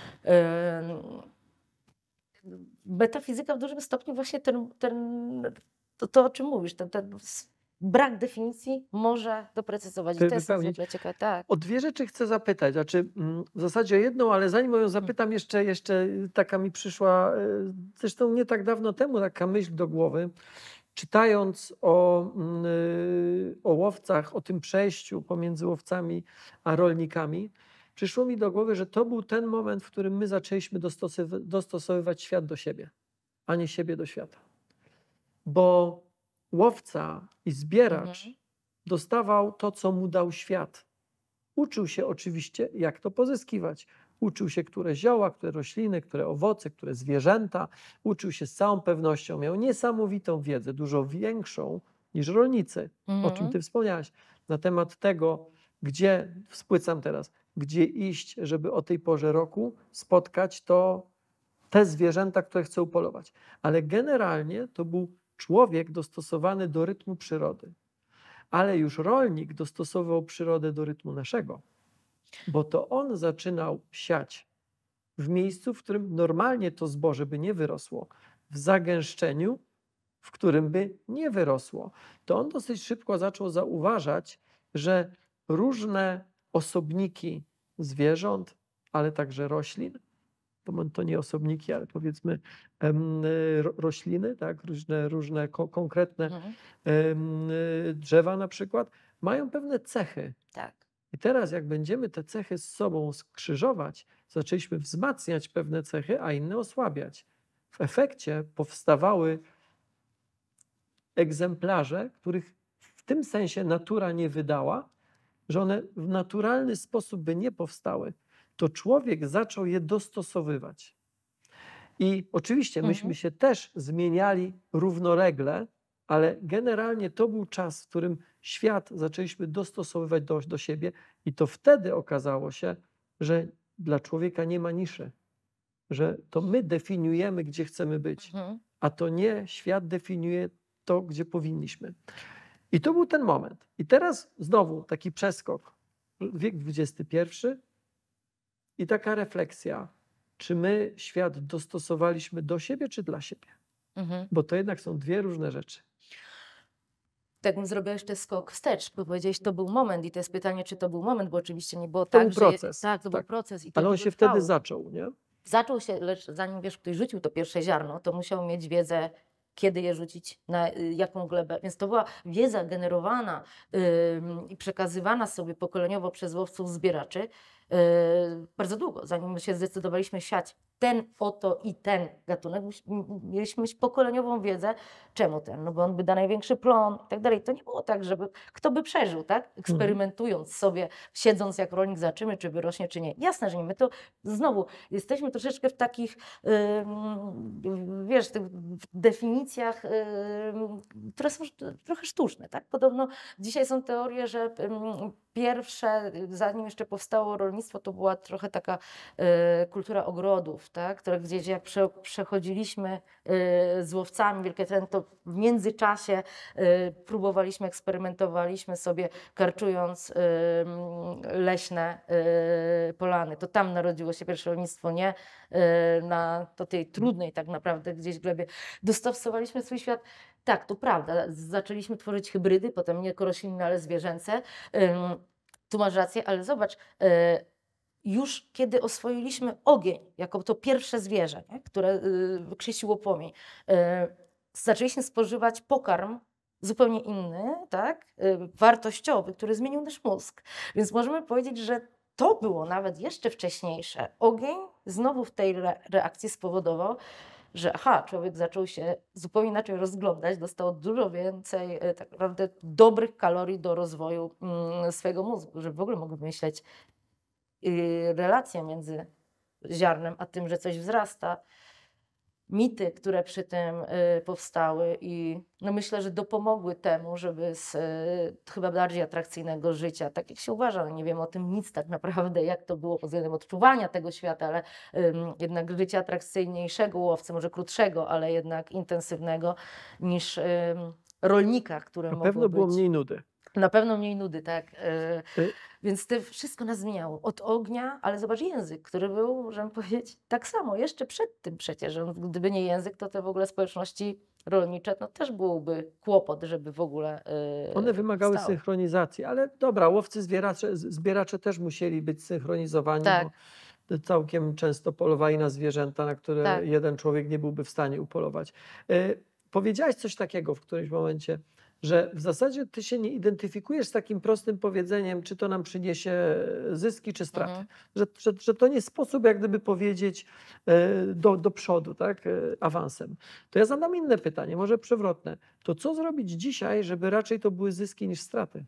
Metafizyka w dużym stopniu właśnie to o czym mówisz, ten brak definicji może doprecyzować. To jest niezwykle ciekawe. Tak. O dwie rzeczy chcę zapytać. Znaczy, w zasadzie jedną, ale zanim ją zapytam, jeszcze taka mi przyszła, zresztą nie tak dawno temu, taka myśl do głowy. Czytając o łowcach, o tym przejściu pomiędzy łowcami a rolnikami, przyszło mi do głowy, że to był ten moment, w którym my zaczęliśmy dostosowywać świat do siebie, a nie siebie do świata. Bo łowca i zbieracz dostawał to, co mu dał świat. Uczył się oczywiście, jak to pozyskiwać. Uczył się, które zioła, które rośliny, które owoce, które zwierzęta. Uczył się z całą pewnością. Miał niesamowitą wiedzę, dużo większą niż rolnicy, o czym ty wspomniałaś. Na temat tego, spłycam teraz, gdzie iść, żeby o tej porze roku spotkać te zwierzęta, które chce upolować. Ale generalnie to był człowiek dostosowany do rytmu przyrody. Ale już rolnik dostosował przyrodę do rytmu naszego. Bo to on zaczynał siać w miejscu, w którym normalnie to zboże by nie wyrosło, w zagęszczeniu, w którym by nie wyrosło. To on dosyć szybko zaczął zauważać, że różne osobniki zwierząt, ale także roślin, to nie osobniki, ale powiedzmy rośliny, tak? różne konkretne drzewa na przykład, mają pewne cechy. Tak. I teraz jak będziemy te cechy z sobą skrzyżować, zaczęliśmy wzmacniać pewne cechy, a inne osłabiać. W efekcie powstawały egzemplarze, których w tym sensie natura nie wydała, że one w naturalny sposób by nie powstały, to człowiek zaczął je dostosowywać. I oczywiście myśmy się też zmieniali równolegle, ale generalnie to był czas, w którym świat zaczęliśmy dostosowywać do siebie i to wtedy okazało się, że dla człowieka nie ma niszy, że to my definiujemy, gdzie chcemy być, a to nie świat definiuje to, gdzie powinniśmy. I to był ten moment. I teraz znowu taki przeskok, wiek XXI i taka refleksja, czy my świat dostosowaliśmy do siebie, czy dla siebie? Bo to jednak są dwie różne rzeczy. Tak bym zrobiła jeszcze skok wstecz, bo powiedziałeś, to był moment i to jest pytanie, czy to był moment, bo oczywiście nie było To tak, był proces. że... Tak, to był proces. I to ale on długo się trwało. wtedy zaczął, nie? Zaczął się, lecz zanim ktoś rzucił to pierwsze ziarno, to musiał mieć wiedzę, kiedy je rzucić, na jaką glebę. Więc to była wiedza generowana i przekazywana sobie pokoleniowo przez łowców zbieraczy bardzo długo, zanim się zdecydowaliśmy siać ten oto i ten gatunek. Mieliśmy mieć pokoleniową wiedzę, czemu ten, no bo on by da największy plon i tak dalej. To nie było tak, żeby kto by przeżył, tak? Eksperymentując sobie, siedząc jak rolnik, zobaczymy, czy wyrośnie, czy nie. Jasne, że nie. My to znowu jesteśmy troszeczkę w takich, wiesz, tych definicjach, które są trochę sztuczne, tak? Podobno dzisiaj są teorie, że pierwsze, zanim jeszcze powstało rolnictwo, to była trochę taka kultura ogrodów, tak? Które gdzieś jak przechodziliśmy z łowcami wielkie tereny, to w międzyczasie próbowaliśmy, eksperymentowaliśmy sobie, karczując leśne polany. To tam narodziło się pierwsze rolnictwo, nie na tej trudnej tak naprawdę gdzieś glebie. Dostosowaliśmy swój świat. Tak, to prawda. Zaczęliśmy tworzyć hybrydy, potem nie tylko roślinne, ale zwierzęce. Tu masz rację, ale zobacz, już kiedy oswoiliśmy ogień jako to pierwsze zwierzę, nie? Które krześciło płomień, zaczęliśmy spożywać pokarm zupełnie inny, tak? Wartościowy, który zmienił nasz mózg. Więc możemy powiedzieć, że to było nawet jeszcze wcześniejsze. Ogień znowu w tej reakcji spowodował, że człowiek zaczął się zupełnie inaczej rozglądać, dostał dużo więcej tak naprawdę dobrych kalorii do rozwoju swojego mózgu, żeby w ogóle mógł myśleć relacja między ziarnem a tym, że coś wzrasta. Mity, które przy tym powstały i no myślę, że dopomogły temu, żeby z chyba bardziej atrakcyjnego życia, tak jak się uważa, no nie wiem o tym nic tak naprawdę, jak to było pod względem odczuwania tego świata, ale jednak życia atrakcyjniejszego łowcy, może krótszego, ale jednak intensywnego niż rolnika, które mogło być. Na pewno było mniej nudy. Na pewno mniej nudy, tak. Więc to wszystko nas zmieniało. Od ognia, ale zobacz język, który był, możemy powiedzieć, tak samo, jeszcze przed tym przecież. Gdyby nie język, to te w ogóle społeczności rolnicze, no też byłby kłopot, żeby w ogóle one wymagały stały. synchronizacji, ale dobra, łowcy, zbieracze też musieli być synchronizowani, Tak. bo całkiem często polowali na zwierzęta, na które jeden człowiek nie byłby w stanie upolować. Powiedziałaś coś takiego w którymś momencie, że w zasadzie ty się nie identyfikujesz z takim prostym powiedzeniem, czy to nam przyniesie zyski, czy straty. Że to nie sposób jak gdyby powiedzieć do przodu, tak, awansem. To ja zadam inne pytanie, może przewrotne. To co zrobić dzisiaj, żeby raczej to były zyski niż straty?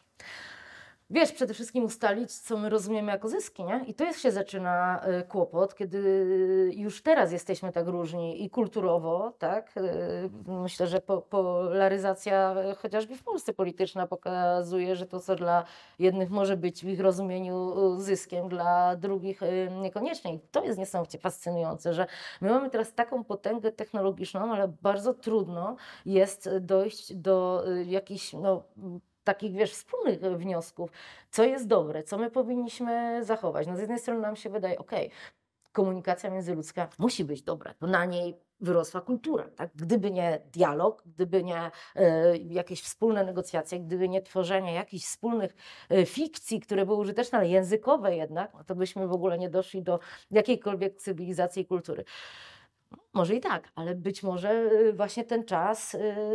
Wiesz, przede wszystkim ustalić, co my rozumiemy jako zyski, nie? I to jest się zaczyna kłopot, kiedy już teraz jesteśmy tak różni i kulturowo, tak? Myślę, że polaryzacja chociażby w Polsce polityczna pokazuje, że to, co dla jednych może być w ich rozumieniu zyskiem, dla drugich niekoniecznie. I to jest niesamowicie fascynujące, że my mamy teraz taką potęgę technologiczną, ale bardzo trudno jest dojść do jakichś, takich, wiesz, wspólnych wniosków, co jest dobre, co my powinniśmy zachować. No z jednej strony nam się wydaje, komunikacja międzyludzka musi być dobra, bo na niej wyrosła kultura, tak? Gdyby nie dialog, gdyby nie jakieś wspólne negocjacje, gdyby nie tworzenie jakichś wspólnych fikcji, które były użyteczne, ale językowe jednak, to byśmy w ogóle nie doszli do jakiejkolwiek cywilizacji i kultury. Może i tak, ale być może właśnie ten czas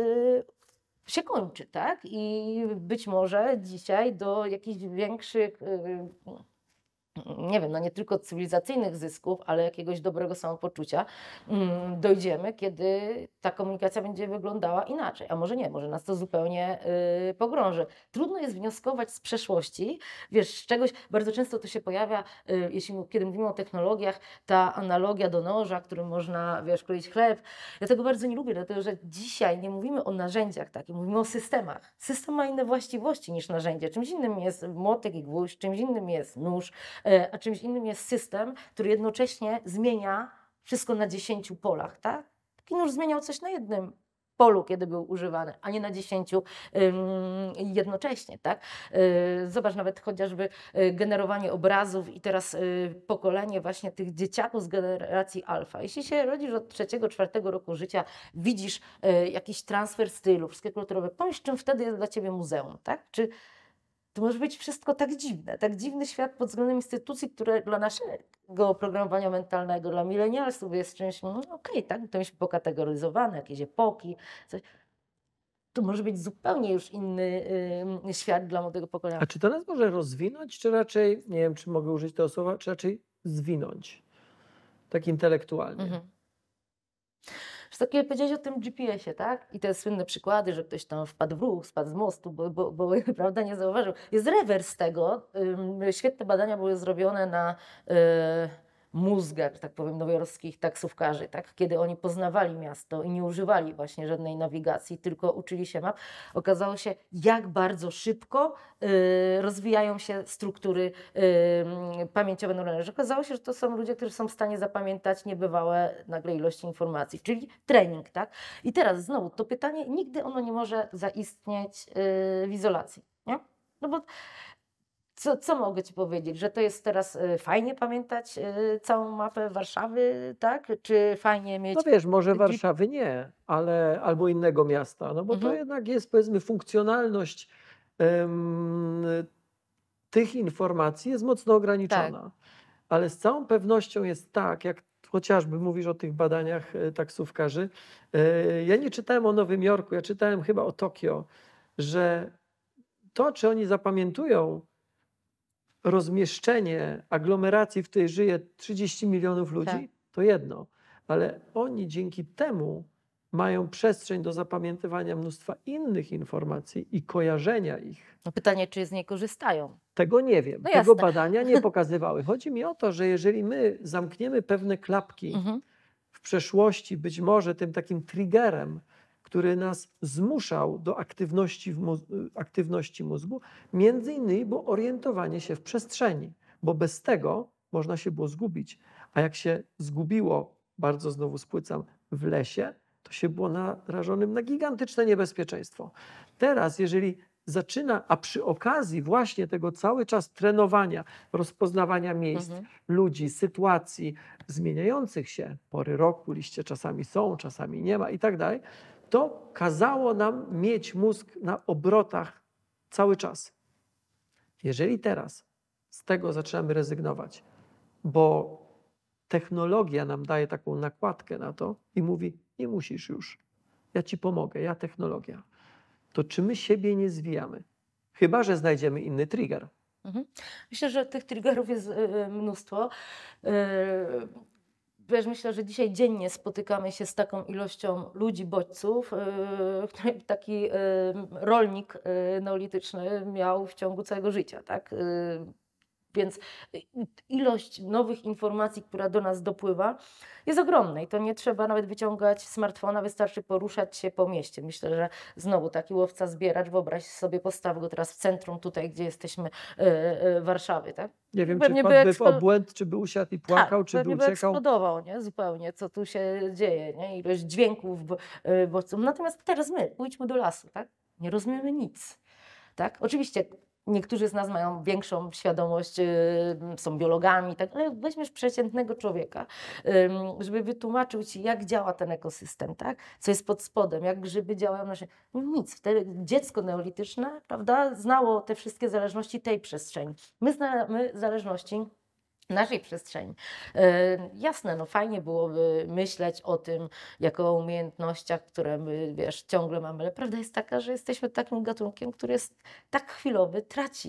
się kończy, tak? I być może dzisiaj do jakichś większych nie wiem, no nie tylko cywilizacyjnych zysków, ale jakiegoś dobrego samopoczucia, dojdziemy, kiedy ta komunikacja będzie wyglądała inaczej. A może nie, może nas to zupełnie pogrąży. Trudno jest wnioskować z przeszłości, wiesz, z czegoś, bardzo często to się pojawia, kiedy mówimy o technologiach, ta analogia do noża, którym można, wiesz, kroić chleb. Ja tego bardzo nie lubię, dlatego że dzisiaj nie mówimy o narzędziach takich, mówimy o systemach. System ma inne właściwości niż narzędzie. Czymś innym jest młotek i gwóźdź, czymś innym jest nóż, a czymś innym jest system, który jednocześnie zmienia wszystko na 10 polach, tak? Taki nóż zmieniał coś na jednym polu, kiedy był używany, a nie na 10 jednocześnie, tak? Zobacz nawet chociażby generowanie obrazów i teraz pokolenie właśnie tych dzieciaków z generacji alfa. Jeśli się rodzisz od 3-4 roku życia, widzisz jakiś transfer stylu, wszystkie kulturowe, pomyśl, czym wtedy jest dla ciebie muzeum, tak? Czy to może być wszystko tak dziwne, tak dziwny świat pod względem instytucji, które dla naszego oprogramowania mentalnego, dla milenialsów jest czymś, no okej, tak, to mieliśmy pokategoryzowane, jakieś epoki, coś. To może być zupełnie już inny świat dla młodego pokolenia. A czy to nas może rozwinąć, czy raczej, nie wiem, czy mogę użyć tego słowa, czy raczej zwinąć? Tak intelektualnie. Że takie powiedziałeś o tym GPS-ie, tak? I te słynne przykłady, że ktoś tam wpadł w ruch, spadł z mostu, bo prawda, nie zauważył. Jest rewers tego. Świetne badania były zrobione na mózgach, że tak powiem, nowojorskich taksówkarzy, tak? Kiedy oni poznawali miasto i nie używali właśnie żadnej nawigacji, tylko uczyli się map, okazało się, jak bardzo szybko rozwijają się struktury pamięciowe neuronalne. Że okazało się, że to są ludzie, którzy są w stanie zapamiętać niebywałe nagle ilości informacji, czyli trening, tak? I teraz znowu to pytanie, nigdy ono nie może zaistnieć w izolacji, nie? No bo co mogę Ci powiedzieć, że to jest teraz fajnie pamiętać całą mapę Warszawy, tak? Czy fajnie mieć... No wiesz, może Warszawy nie, ale albo innego miasta, no bo to jednak jest, powiedzmy, funkcjonalność tych informacji jest mocno ograniczona. Tak. Ale z całą pewnością jest tak, jak chociażby mówisz o tych badaniach taksówkarzy. Ja nie czytałem o Nowym Jorku, ja czytałem chyba o Tokio, że to, czy oni zapamiętują rozmieszczenie aglomeracji, w której żyje 30 milionów ludzi, Tak. to jedno. Ale oni dzięki temu mają przestrzeń do zapamiętywania mnóstwa innych informacji i kojarzenia ich. No pytanie, czy z niej korzystają? Tego nie wiem. No Tego jasne. badania nie pokazywały. Chodzi mi o to, że jeżeli my zamkniemy pewne klapki w przeszłości, być może tym takim triggerem, który nas zmuszał do aktywności mózgu, między innymi było orientowanie się w przestrzeni, bo bez tego można się było zgubić. A jak się zgubiło, bardzo znowu spłycam, w lesie, to się było narażonym na gigantyczne niebezpieczeństwo. Teraz, jeżeli zaczyna, a przy okazji właśnie tego cały czas trenowania, rozpoznawania miejsc, ludzi, sytuacji zmieniających się, pory roku, liście czasami są, czasami nie ma i tak dalej, to kazało nam mieć mózg na obrotach cały czas. Jeżeli teraz z tego zaczynamy rezygnować, bo technologia nam daje taką nakładkę na to i mówi, nie musisz już, ja ci pomogę, ja technologia, to czy my siebie nie zwijamy? Chyba że znajdziemy inny trigger. Myślę, że tych triggerów jest mnóstwo. Wiesz, myślę, że dzisiaj dziennie spotykamy się z taką ilością ludzi, bodźców, które taki rolnik neolityczny miał w ciągu całego życia, tak? Więc ilość nowych informacji, która do nas dopływa, jest ogromna i to nie trzeba nawet wyciągać smartfona, wystarczy poruszać się po mieście. Myślę, że znowu taki łowca-zbieracz, wyobraź sobie, postaw go teraz w centrum, tutaj, gdzie jesteśmy, Warszawy, tak? Nie wiem, Pewnie czy wpadłby w obłęd, czy by usiadł i płakał, tak, czy by pewnie uciekał. eksplodował, nie? Zupełnie, co tu się dzieje, nie? Ilość dźwięków, bodźców. Natomiast teraz my, pójdźmy do lasu, tak? Nie rozumiemy nic, tak? Oczywiście niektórzy z nas mają większą świadomość, są biologami, tak, ale weźmiesz przeciętnego człowieka, żeby wytłumaczył Ci, jak działa ten ekosystem, tak? Co jest pod spodem, jak grzyby działają nasze... Nic. Wtedy dziecko neolityczne, prawda, znało te wszystkie zależności tej przestrzeni. My znamy zależności naszej przestrzeni. Jasne, no fajnie byłoby myśleć o tym jako o umiejętnościach, które my, ciągle mamy, ale prawda jest taka, że jesteśmy takim gatunkiem, który jest tak chwilowy, traci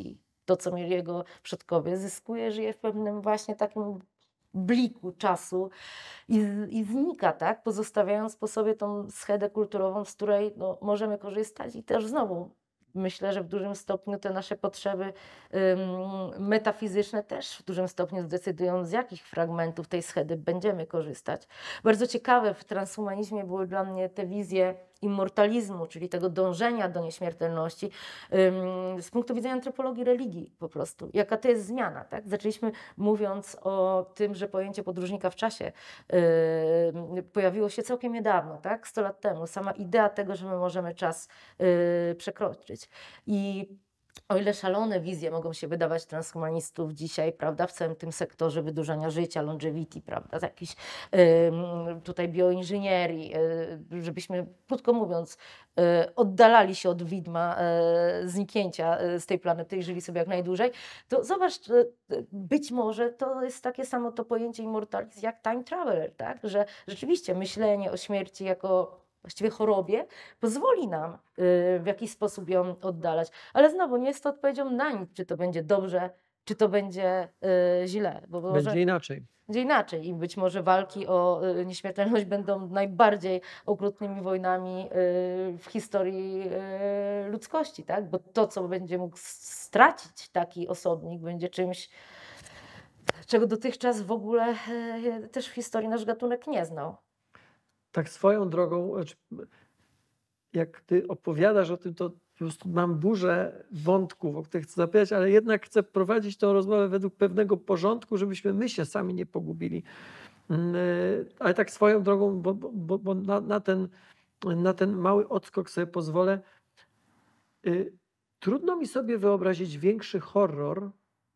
to, co mieli jego przodkowie, zyskuje, żyje w pewnym właśnie takim bliku czasu i znika, tak? Pozostawiając po sobie tą schedę kulturową, z której no, możemy korzystać i też znowu myślę, że w dużym stopniu te nasze potrzeby metafizyczne też w dużym stopniu zdecydują, z jakich fragmentów tej schedy będziemy korzystać. Bardzo ciekawe w transhumanizmie były dla mnie te wizje immortalizmu, czyli tego dążenia do nieśmiertelności, z punktu widzenia antropologii religii po prostu. Jaka to jest zmiana, tak? Zaczęliśmy mówiąc o tym, że pojęcie podróżnika w czasie pojawiło się całkiem niedawno, tak? 100 lat temu. Sama idea tego, że my możemy czas przekroczyć. I o ile szalone wizje mogą się wydawać transhumanistów dzisiaj, prawda, w całym tym sektorze wydłużania życia, longevity, prawda, jakiś tutaj bioinżynierii, żebyśmy, krótko mówiąc, oddalali się od widma zniknięcia z tej planety i żyli sobie jak najdłużej, to zobacz, być może to jest takie samo to pojęcie immortalizm jak time traveler, tak, że rzeczywiście myślenie o śmierci jako właściwie chorobie, pozwoli nam w jakiś sposób ją oddalać. Ale znowu nie jest to odpowiedzią na nic, czy to będzie dobrze, czy to będzie źle. Bo Będzie inaczej. Będzie inaczej i być może walki o nieśmiertelność będą najbardziej okrutnymi wojnami w historii ludzkości, tak? Bo to, co będzie mógł stracić taki osobnik, będzie czymś, czego dotychczas w ogóle też w historii nasz gatunek nie znał. Tak swoją drogą, jak ty opowiadasz o tym, to po prostu mam burzę wątków, o których chcę zapytać, ale jednak chcę prowadzić tę rozmowę według pewnego porządku, żebyśmy my się sami nie pogubili. Ale tak swoją drogą, bo na ten mały odskok sobie pozwolę. Trudno mi sobie wyobrazić większy horror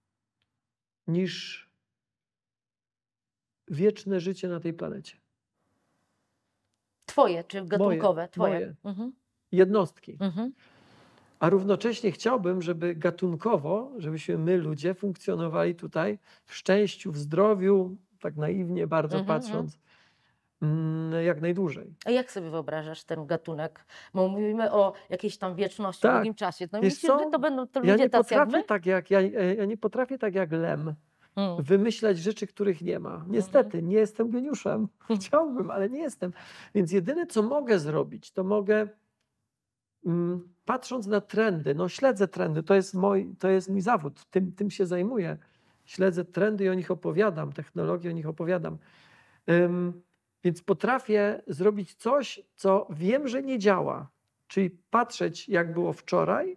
niż wieczne życie na tej planecie. Twoje, czy gatunkowe? Twoje. Moje. Mhm. Jednostki. Mhm. A równocześnie chciałbym, żeby gatunkowo, żebyśmy my ludzie funkcjonowali tutaj w szczęściu, w zdrowiu, tak naiwnie bardzo patrząc, jak najdłużej. A jak sobie wyobrażasz ten gatunek? Bo mówimy o jakiejś tam wieczności, Tak. długim czasie. No Wiesz myślisz, co? że to będą to Ja ludzie nie tacy jak potrafię my? ja nie potrafię tak jak Lem Mm. wymyślać rzeczy, których nie ma. Niestety, nie jestem geniuszem. Chciałbym, ale nie jestem. Więc jedyne, co mogę zrobić, to mogę patrząc na trendy, no śledzę trendy, to jest mój zawód, tym się zajmuję. Śledzę trendy i o nich opowiadam, technologię o nich opowiadam. Więc potrafię zrobić coś, co wiem, że nie działa. Czyli patrzeć, jak było wczoraj,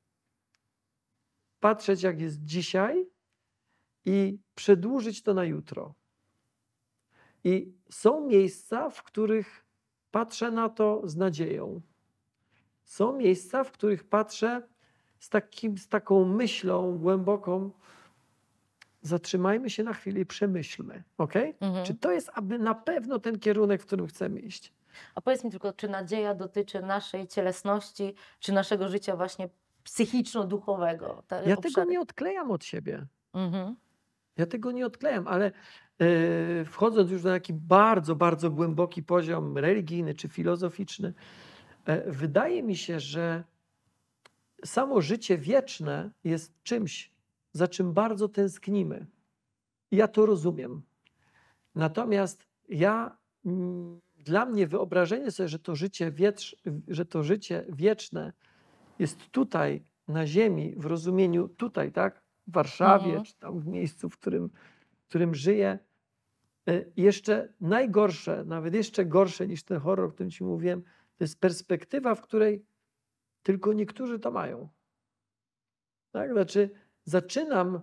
patrzeć, jak jest dzisiaj i przedłużyć to na jutro. I są miejsca, w których patrzę na to z nadzieją. Są miejsca, w których patrzę z taką myślą głęboką. Zatrzymajmy się na chwilę i przemyślmy. Okay? Czy to jest aby na pewno ten kierunek, w którym chcemy iść? A powiedz mi tylko, czy nadzieja dotyczy naszej cielesności, czy naszego życia właśnie psychiczno-duchowego? Ja tego nie odklejam od siebie. Ja tego nie odklejam, ale wchodząc już na taki bardzo, bardzo głęboki poziom religijny czy filozoficzny, wydaje mi się, że samo życie wieczne jest czymś, za czym bardzo tęsknimy. I ja to rozumiem. Natomiast dla mnie wyobrażenie sobie, że to życie wieczne jest tutaj, na ziemi, w rozumieniu tutaj, tak? W Warszawie, czy tam w miejscu, w którym żyję, jeszcze najgorsze, nawet jeszcze gorsze niż ten horror, o którym ci mówiłem, to jest perspektywa, w której tylko niektórzy to mają. Tak? Znaczy, zaczynam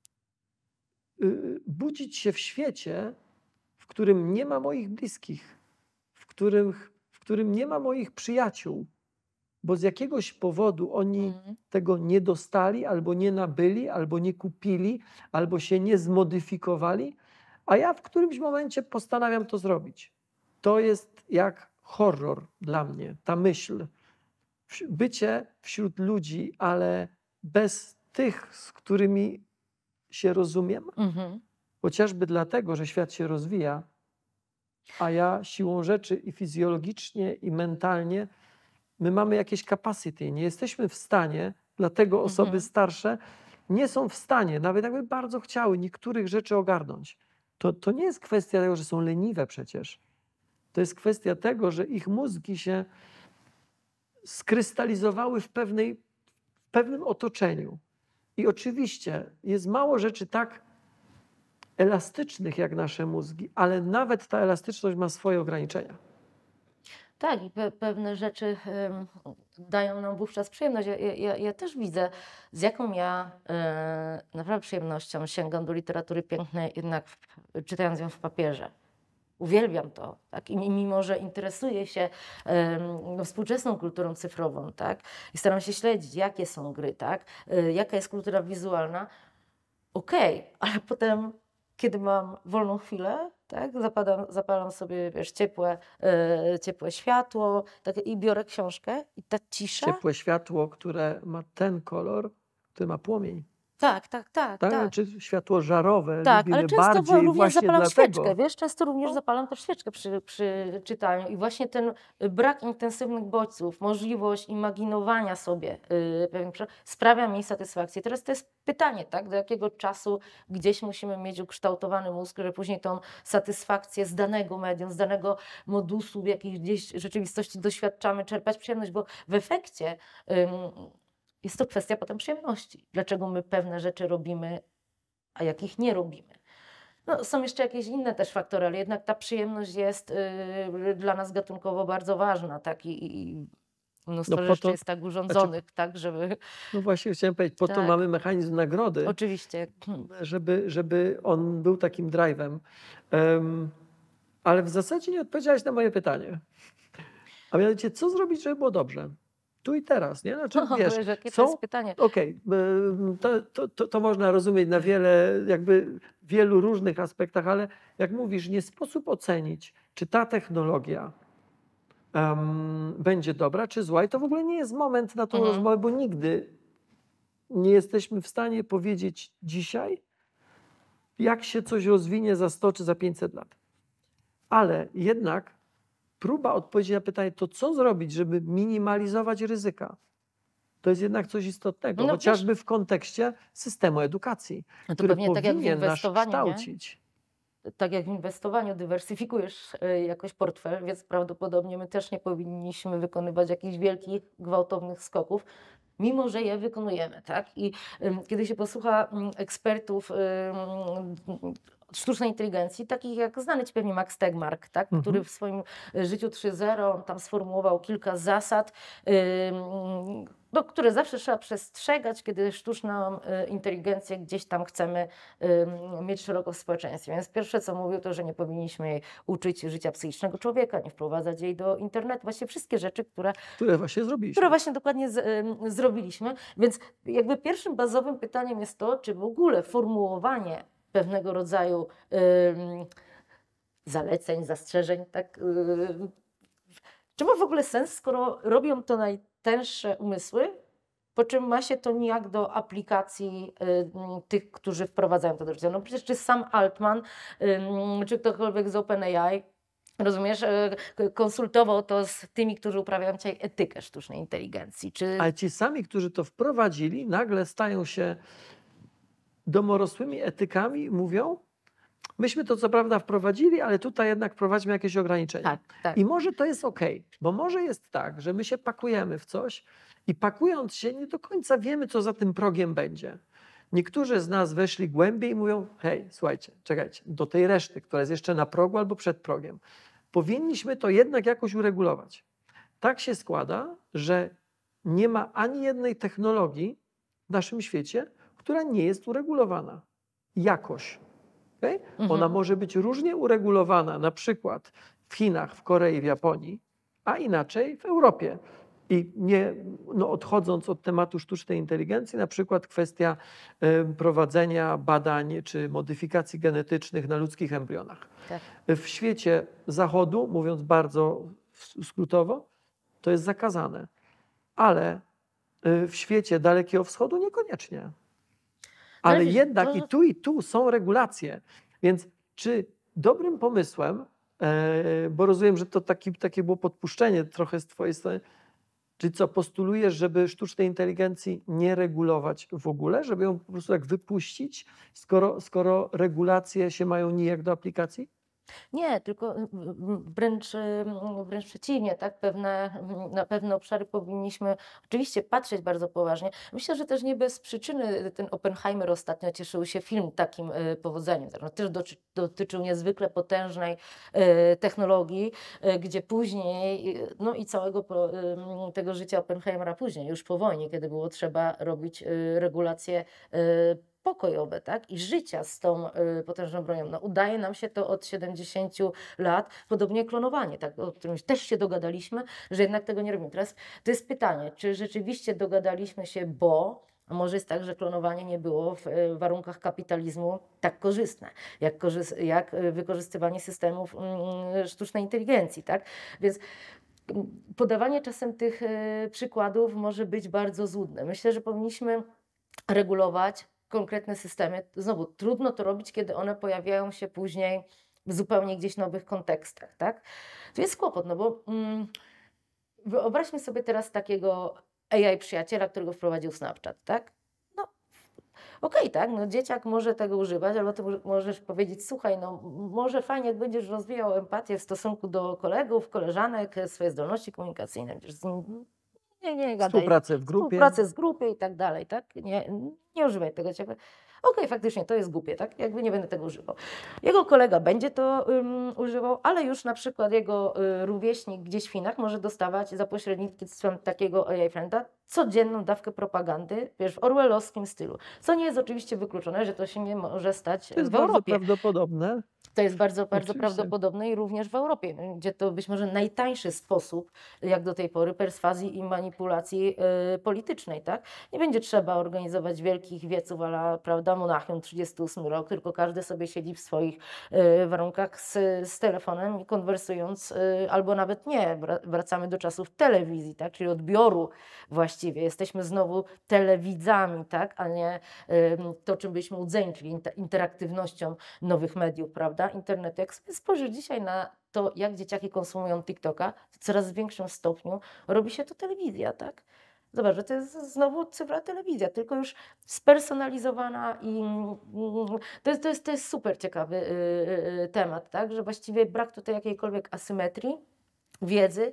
budzić się w świecie, w którym nie ma moich bliskich, w którym nie ma moich przyjaciół, bo z jakiegoś powodu oni tego nie dostali, albo nie nabyli, albo nie kupili, albo się nie zmodyfikowali, a ja w którymś momencie postanawiam to zrobić. To jest jak horror dla mnie, ta myśl. Bycie wśród ludzi, ale bez tych, z którymi się rozumiem, chociażby dlatego, że świat się rozwija, a ja siłą rzeczy i fizjologicznie, i mentalnie, my mamy jakieś capacity. Nie jesteśmy w stanie, dlatego osoby starsze nie są w stanie, nawet jakby bardzo chciały, niektórych rzeczy ogarnąć. To nie jest kwestia tego, że są leniwe przecież. To jest kwestia tego, że ich mózgi się skrystalizowały w pewnym otoczeniu. I oczywiście jest mało rzeczy tak elastycznych jak nasze mózgi, ale nawet ta elastyczność ma swoje ograniczenia. Tak, i pewne rzeczy dają nam wówczas przyjemność. Ja też widzę, z jaką ja naprawdę przyjemnością sięgam do literatury pięknej, jednak czytając ją w papierze. Uwielbiam to, tak? I mimo, że interesuję się współczesną kulturą cyfrową, tak? I staram się śledzić, jakie są gry, tak? Jaka jest kultura wizualna, okej, ale potem, kiedy mam wolną chwilę, tak? Zapalam sobie, wiesz, ciepłe światło, tak? I biorę książkę i ta cisza. Ciepłe światło, które ma ten kolor, który ma płomień. Tak. Czy światło żarowe Tak, lubimy ale często bardziej również właśnie zapalam dlatego. świeczkę, wiesz, często również zapalam też świeczkę przy czytaniu i właśnie ten brak intensywnych bodźców, możliwość imaginowania sobie sprawia mi satysfakcję. Teraz to jest pytanie, tak, do jakiego czasu gdzieś musimy mieć ukształtowany mózg, żeby później tą satysfakcję z danego medium, z danego modusu, w jakiej gdzieś rzeczywistości doświadczamy, czerpać przyjemność, bo w efekcie jest to kwestia potem przyjemności. Dlaczego my pewne rzeczy robimy, a jakich nie robimy. No, są jeszcze jakieś inne też faktory, ale jednak ta przyjemność jest dla nas gatunkowo bardzo ważna, tak? I mnóstwo rzeczy jest tak urządzonych, tak, żeby... No właśnie chciałem powiedzieć, po to Tak. mamy mechanizm nagrody, Oczywiście. żeby on był takim drive'em. Ale w zasadzie nie odpowiedziałeś na moje pytanie. A mianowicie, co zrobić, żeby było dobrze? Tu i teraz, nie? Znaczy, wiesz, Boże, jakie to jest pytanie. Okej, to można rozumieć na wielu różnych aspektach, ale jak mówisz, nie sposób ocenić, czy ta technologia będzie dobra, czy zła. I to w ogóle nie jest moment na tą rozmowę, bo nigdy nie jesteśmy w stanie powiedzieć dzisiaj, jak się coś rozwinie za 100 czy za 500 lat. Ale jednak próba odpowiedzi na pytanie, to co zrobić, żeby minimalizować ryzyka? To jest jednak coś istotnego, No chociażby w kontekście systemu edukacji, No to który pewnie tak jak w powinien nas inwestowaniu, nie? kształcić. Tak jak w inwestowaniu dywersyfikujesz jakoś portfel, więc prawdopodobnie my też nie powinniśmy wykonywać jakichś wielkich, gwałtownych skoków, mimo że je wykonujemy, tak? I kiedy się posłucha ekspertów sztucznej inteligencji, takich jak znany Ci pewnie Max Tegmark, tak? Który w swoim życiu 3.0 tam sformułował kilka zasad, które zawsze trzeba przestrzegać, kiedy sztuczną inteligencję gdzieś tam chcemy mieć szeroko w społeczeństwie. Więc pierwsze, co mówił, to, że nie powinniśmy jej uczyć życia psychicznego człowieka, nie wprowadzać jej do internetu. Właściwie wszystkie rzeczy, które właśnie zrobiliśmy. Które właśnie dokładnie zrobiliśmy. Więc jakby pierwszym bazowym pytaniem jest to, czy w ogóle formułowanie pewnego rodzaju zaleceń, zastrzeżeń, tak, czy ma w ogóle sens, skoro robią to najtęższe umysły, po czym ma się to nijak do aplikacji tych, którzy wprowadzają to do życia. No przecież czy sam Altman, czy ktokolwiek z OpenAI, rozumiesz, konsultował to z tymi, którzy uprawiają dzisiaj etykę sztucznej inteligencji. Ale ci sami, którzy to wprowadzili, nagle stają się domorosłymi etykami i mówią, myśmy to co prawda wprowadzili, ale tutaj jednak wprowadźmy jakieś ograniczenia. Tak. I może to jest okej, bo może jest tak, że my się pakujemy w coś i pakując się nie do końca wiemy, co za tym progiem będzie. Niektórzy z nas weszli głębiej i mówią, hej, słuchajcie, czekajcie, do tej reszty, która jest jeszcze na progu albo przed progiem, powinniśmy to jednak jakoś uregulować. Tak się składa, że nie ma ani jednej technologii w naszym świecie, która nie jest uregulowana jakoś. Okay? Ona może być różnie uregulowana, na przykład w Chinach, w Korei, w Japonii, a inaczej w Europie. I odchodząc od tematu sztucznej inteligencji, na przykład kwestia prowadzenia badań czy modyfikacji genetycznych na ludzkich embrionach. Tak. W świecie zachodu, mówiąc bardzo skrótowo, to jest zakazane, ale w świecie Dalekiego Wschodu niekoniecznie. Ale jednak i tu są regulacje. Więc czy dobrym pomysłem, bo rozumiem, że to takie było podpuszczenie trochę z twojej strony, Czyli co, postulujesz, żeby sztucznej inteligencji nie regulować w ogóle, żeby ją po prostu tak wypuścić, skoro regulacje się mają nijak do aplikacji? Nie, tylko wręcz przeciwnie, tak? Na pewne obszary powinniśmy oczywiście patrzeć bardzo poważnie. Myślę, że też nie bez przyczyny ten Oppenheimer ostatnio cieszył się film takim powodzeniem. Zresztą też dotyczył niezwykle potężnej technologii, gdzie później, no i całego tego życia Oppenheimera później, już po wojnie, kiedy było trzeba robić regulacje pokojowe, tak? I życia z tą potężną bronią. No, udaje nam się to od 70 lat, podobnie klonowanie, tak? O którym też się dogadaliśmy, że jednak tego nie robimy. Teraz to jest pytanie, czy rzeczywiście dogadaliśmy się, a może jest tak, że klonowanie nie było w warunkach kapitalizmu tak korzystne, jak wykorzystywanie systemów sztucznej inteligencji, tak? Więc podawanie czasem tych przykładów może być bardzo złudne. Myślę, że powinniśmy regulować konkretne systemy. Znowu, trudno to robić, kiedy one pojawiają się później w zupełnie gdzieś nowych kontekstach, tak? To jest kłopot, no bo wyobraźmy sobie teraz takiego AI przyjaciela, którego wprowadził Snapchat, tak? No, okej, tak, no dzieciak może tego używać, albo ty możesz powiedzieć, słuchaj, no może fajnie, jak będziesz rozwijał empatię w stosunku do kolegów, koleżanek, swoje zdolności komunikacyjne, będziesz z nim nie gadaj. Współpracę w grupie. Współpracę z grupie i tak dalej, tak? Nie używaj tego ciepła. Okej, faktycznie to jest głupie, tak? Jakby nie będę tego używał. Jego kolega będzie to używał, ale już na przykład jego rówieśnik gdzieś w Chinach może dostawać za pośrednictwem takiego AI frienda codzienną dawkę propagandy, wiesz, w orwellowskim stylu. Co nie jest oczywiście wykluczone, że to się nie może stać To jest w bardzo Europie. prawdopodobne. To jest bardzo Oczywiście. prawdopodobne i również w Europie, gdzie to być może najtańszy sposób, jak do tej pory, perswazji i manipulacji politycznej, tak? Nie będzie trzeba organizować wielkich wieców a la, prawda, Monachium 38 rok, tylko każdy sobie siedzi w swoich warunkach z telefonem i konwersując, albo nawet nie, wracamy do czasów telewizji, tak? Czyli odbioru właściwie. Jesteśmy znowu telewidzami, tak? A nie to, czym byliśmy łudzeni, czyli interaktywnością nowych mediów, prawda? Internetu. Jak sobie spojrzysz dzisiaj na to, jak dzieciaki konsumują TikToka, to w coraz większym stopniu robi się to telewizja, tak? Zobacz, że to jest znowu cyfrowa telewizja, tylko już spersonalizowana i to jest super ciekawy temat, tak? Że właściwie brak tutaj jakiejkolwiek asymetrii wiedzy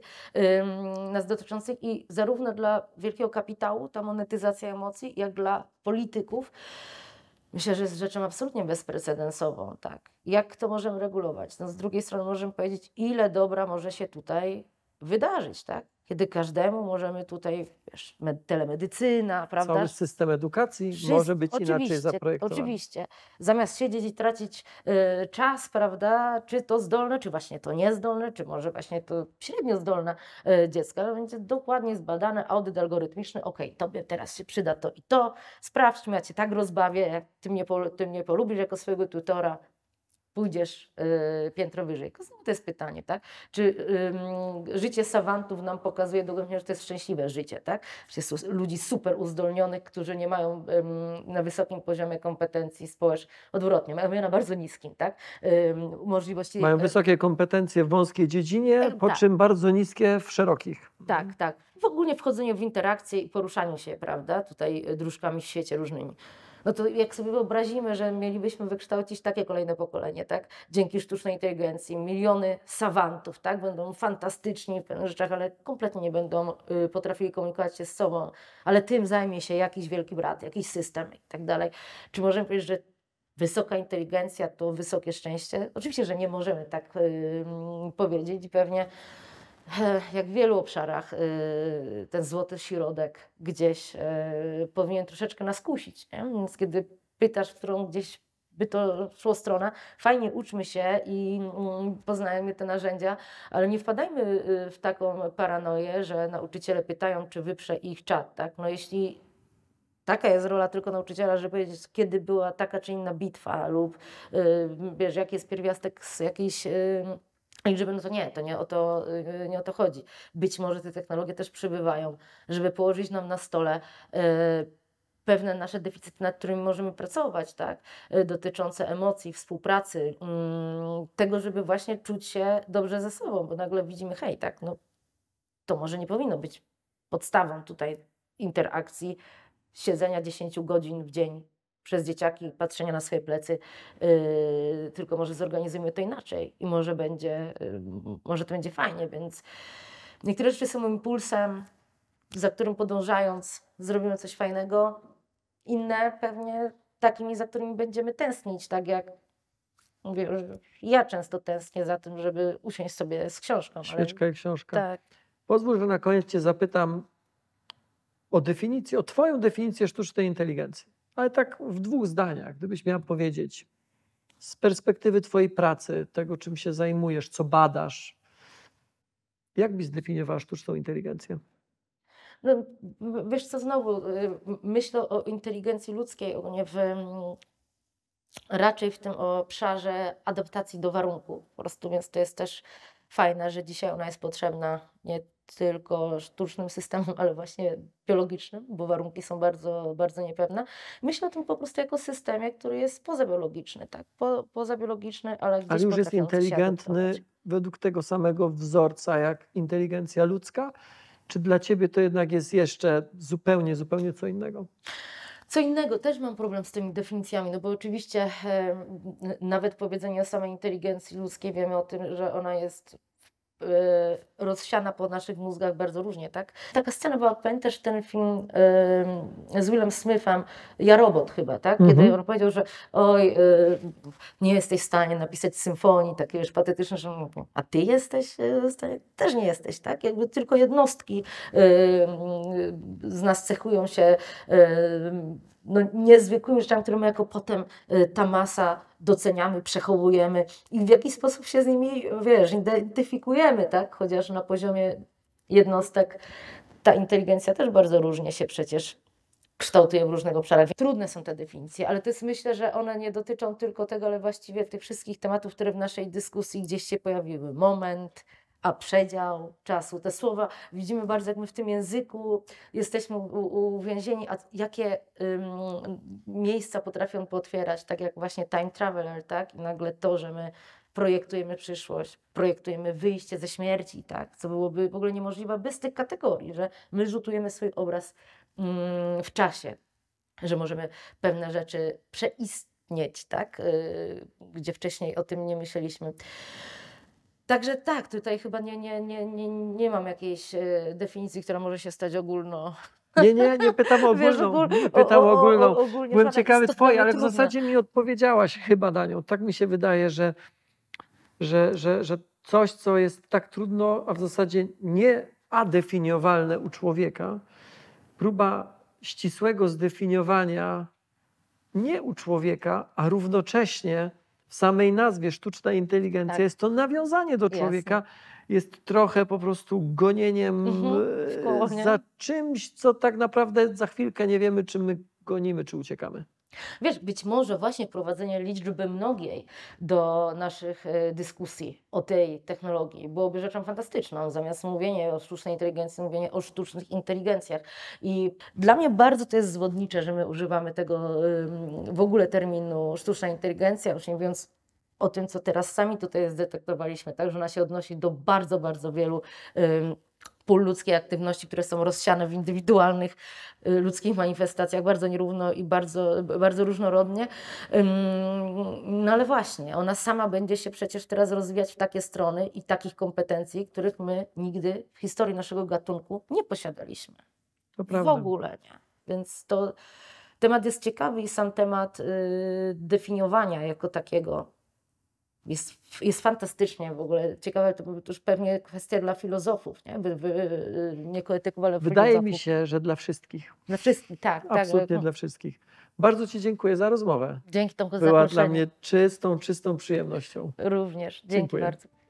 nas dotyczących i zarówno dla wielkiego kapitału ta monetyzacja emocji, jak dla polityków. Myślę, że jest rzeczą absolutnie bezprecedensową, tak. Jak to możemy regulować? No, z drugiej strony możemy powiedzieć, ile dobra może się tutaj wydarzyć, tak? Kiedy każdemu możemy tutaj, wiesz, telemedycyna, prawda? Cały system edukacji może być inaczej Oczywiście, zaprojektowany. oczywiście. Zamiast siedzieć i tracić czas, prawda, czy to zdolne, czy właśnie to niezdolne, czy może właśnie to średnio zdolne dziecko, będzie dokładnie zbadane, audyt algorytmiczny, okej, tobie teraz się przyda to i to, sprawdźmy, ja cię tak rozbawię, jak ty mnie polubisz jako swojego tutora, pójdziesz piętro wyżej. To jest pytanie, tak? Czy życie sawantów nam pokazuje dogłębnie, że to jest szczęśliwe życie, tak? Że jest ludzi super uzdolnionych, którzy nie mają na wysokim poziomie kompetencji społecznych, odwrotnie, mają je na bardzo niskim, tak? Możliwości... Mają wysokie kompetencje w wąskiej dziedzinie, po tak. czym bardzo niskie w szerokich. Tak, tak. W ogóle wchodzeniu w interakcje i poruszaniu się, prawda? Tutaj dróżkami w świecie różnymi. No to jak sobie wyobrazimy, że mielibyśmy wykształcić takie kolejne pokolenie, tak? Dzięki sztucznej inteligencji, miliony sawantów, tak? Będą fantastyczni w pewnych rzeczach, ale kompletnie nie będą potrafili komunikować się z sobą, ale tym zajmie się jakiś wielki brat, jakiś system i tak dalej. Czy możemy powiedzieć, że wysoka inteligencja to wysokie szczęście? Oczywiście, że nie możemy tak powiedzieć. Pewnie jak w wielu obszarach ten złoty środek gdzieś powinien troszeczkę nas kusić. Nie? Więc kiedy pytasz, w którą gdzieś by to szło stronę, fajnie uczmy się i poznajmy te narzędzia, ale nie wpadajmy w taką paranoję, że nauczyciele pytają, czy wyprze ich czat. Tak? No jeśli taka jest rola tylko nauczyciela, żeby powiedzieć, kiedy była taka czy inna bitwa lub wiesz, jaki jest pierwiastek z jakiejś... I żeby, no to nie o to chodzi. Być może te technologie też przybywają, żeby położyć nam na stole pewne nasze deficyty, nad którymi możemy pracować, tak? Dotyczące emocji, współpracy, tego, żeby właśnie czuć się dobrze ze sobą, bo nagle widzimy, hej, tak, no to może nie powinno być podstawą tutaj interakcji, siedzenia 10 godzin w dzień przez dzieciaki, patrzenia na swoje plecy, tylko może zorganizujemy to inaczej i może to będzie fajnie, więc niektóre rzeczy są impulsem, za którym podążając zrobimy coś fajnego, inne pewnie takimi, za którymi będziemy tęsknić, tak jak mówię, że ja często tęsknię za tym, żeby usiąść sobie z książką. Świeczka i książka. Tak. Pozwól, że na koniec cię zapytam o twoją definicję sztucznej inteligencji. Ale tak w 2 zdaniach, gdybyś miała powiedzieć z perspektywy twojej pracy, tego czym się zajmujesz, co badasz, jak byś zdefiniowała sztuczną inteligencję? No, wiesz co, znowu myślę o inteligencji ludzkiej raczej w tym obszarze adaptacji do warunków. Po prostu, więc to jest też fajne, że dzisiaj ona jest potrzebna nie tylko sztucznym systemom, ale właśnie biologicznym, bo warunki są bardzo, bardzo niepewne. Myślę o tym po prostu jako systemie, który jest pozabiologiczny, tak? Pozabiologiczny, ale gdzieś Ale już jest potrafiący się inteligentny adaptować. według tego samego wzorca jak inteligencja ludzka? Czy dla ciebie to jednak jest jeszcze zupełnie co innego? Co innego, też mam problem z tymi definicjami, no bo oczywiście nawet powiedzenie o samej inteligencji ludzkiej, wiemy o tym, że ona jest rozsiana po naszych mózgach bardzo różnie, tak? Taka scena była, pamiętasz ten film z Willem Smithem, Ja, Robot chyba, tak? Kiedy on powiedział, że oj, nie jesteś w stanie napisać symfonii, takie już patetyczne, że mówią, a ty jesteś w stanie? Też nie jesteś, tak? Jakby tylko jednostki z nas cechują się no, niezwykłymi rzeczami, które my jako potem ta masa doceniamy, przechowujemy i w jakiś sposób się z nimi, wiesz, identyfikujemy, tak? Chociaż na poziomie jednostek ta inteligencja też bardzo różnie się przecież kształtuje w różnych obszarach. Trudne są te definicje, ale to jest, myślę, że one nie dotyczą tylko tego, ale właściwie tych wszystkich tematów, które w naszej dyskusji gdzieś się pojawiły. Moment, a przedział czasu. Te słowa widzimy bardzo, jak my w tym języku jesteśmy uwięzieni, a jakie miejsca potrafią pootwierać, tak jak właśnie Time Traveler, tak? I nagle to, że my projektujemy przyszłość, projektujemy wyjście ze śmierci, tak? Co byłoby w ogóle niemożliwe bez tych kategorii, że my rzutujemy swój obraz w czasie, że możemy pewne rzeczy przeistnieć, tak? Gdzie wcześniej o tym nie myśleliśmy. Także tak, tutaj chyba nie mam jakiejś definicji, która może się stać ogólno. Nie pytam o Wiesz, ogólną. Nie pytam o ogólną. ogólnie Byłem żadna, ciekawy to twojej, dla mnie ale w trudne. zasadzie mi odpowiedziałaś chyba na nią. Tak mi się wydaje, że coś, co jest tak trudno, a w zasadzie nie adefiniowalne u człowieka, próba ścisłego zdefiniowania nie u człowieka, a równocześnie w samej nazwie sztuczna inteligencja Tak. jest to nawiązanie do człowieka, jest trochę po prostu gonieniem w koło, nie? za czymś, co tak naprawdę za chwilkę nie wiemy, czy my gonimy, czy uciekamy. Wiesz, być może właśnie wprowadzenie liczby mnogiej do naszych dyskusji o tej technologii byłoby rzeczą fantastyczną. Zamiast mówienia o sztucznej inteligencji, mówienie o sztucznych inteligencjach. I dla mnie bardzo to jest zwodnicze, że my używamy tego w ogóle terminu sztuczna inteligencja, już nie mówiąc o tym, co teraz sami tutaj zdetektowaliśmy, tak, że ona się odnosi do bardzo, bardzo wielu pól ludzkiej aktywności, które są rozsiane w indywidualnych ludzkich manifestacjach bardzo nierówno i bardzo, bardzo różnorodnie. No ale właśnie, ona sama będzie się przecież teraz rozwijać w takie strony i takich kompetencji, których my nigdy w historii naszego gatunku nie posiadaliśmy. To W prawda. ogóle nie. Więc to temat jest ciekawy i sam temat definiowania jako takiego jest fantastycznie w ogóle. Ciekawe, to już pewnie kwestia dla filozofów, nie? Nie koetyków, ale Wydaje filozofów. mi się, że dla wszystkich. Dla wszystkich, tak. Absolutnie tak. dla wszystkich. Bardzo ci dziękuję za rozmowę. Dzięki Tomku za Była zaproszenie. dla mnie czystą przyjemnością. Również. Dzięki Dziękuję. bardzo.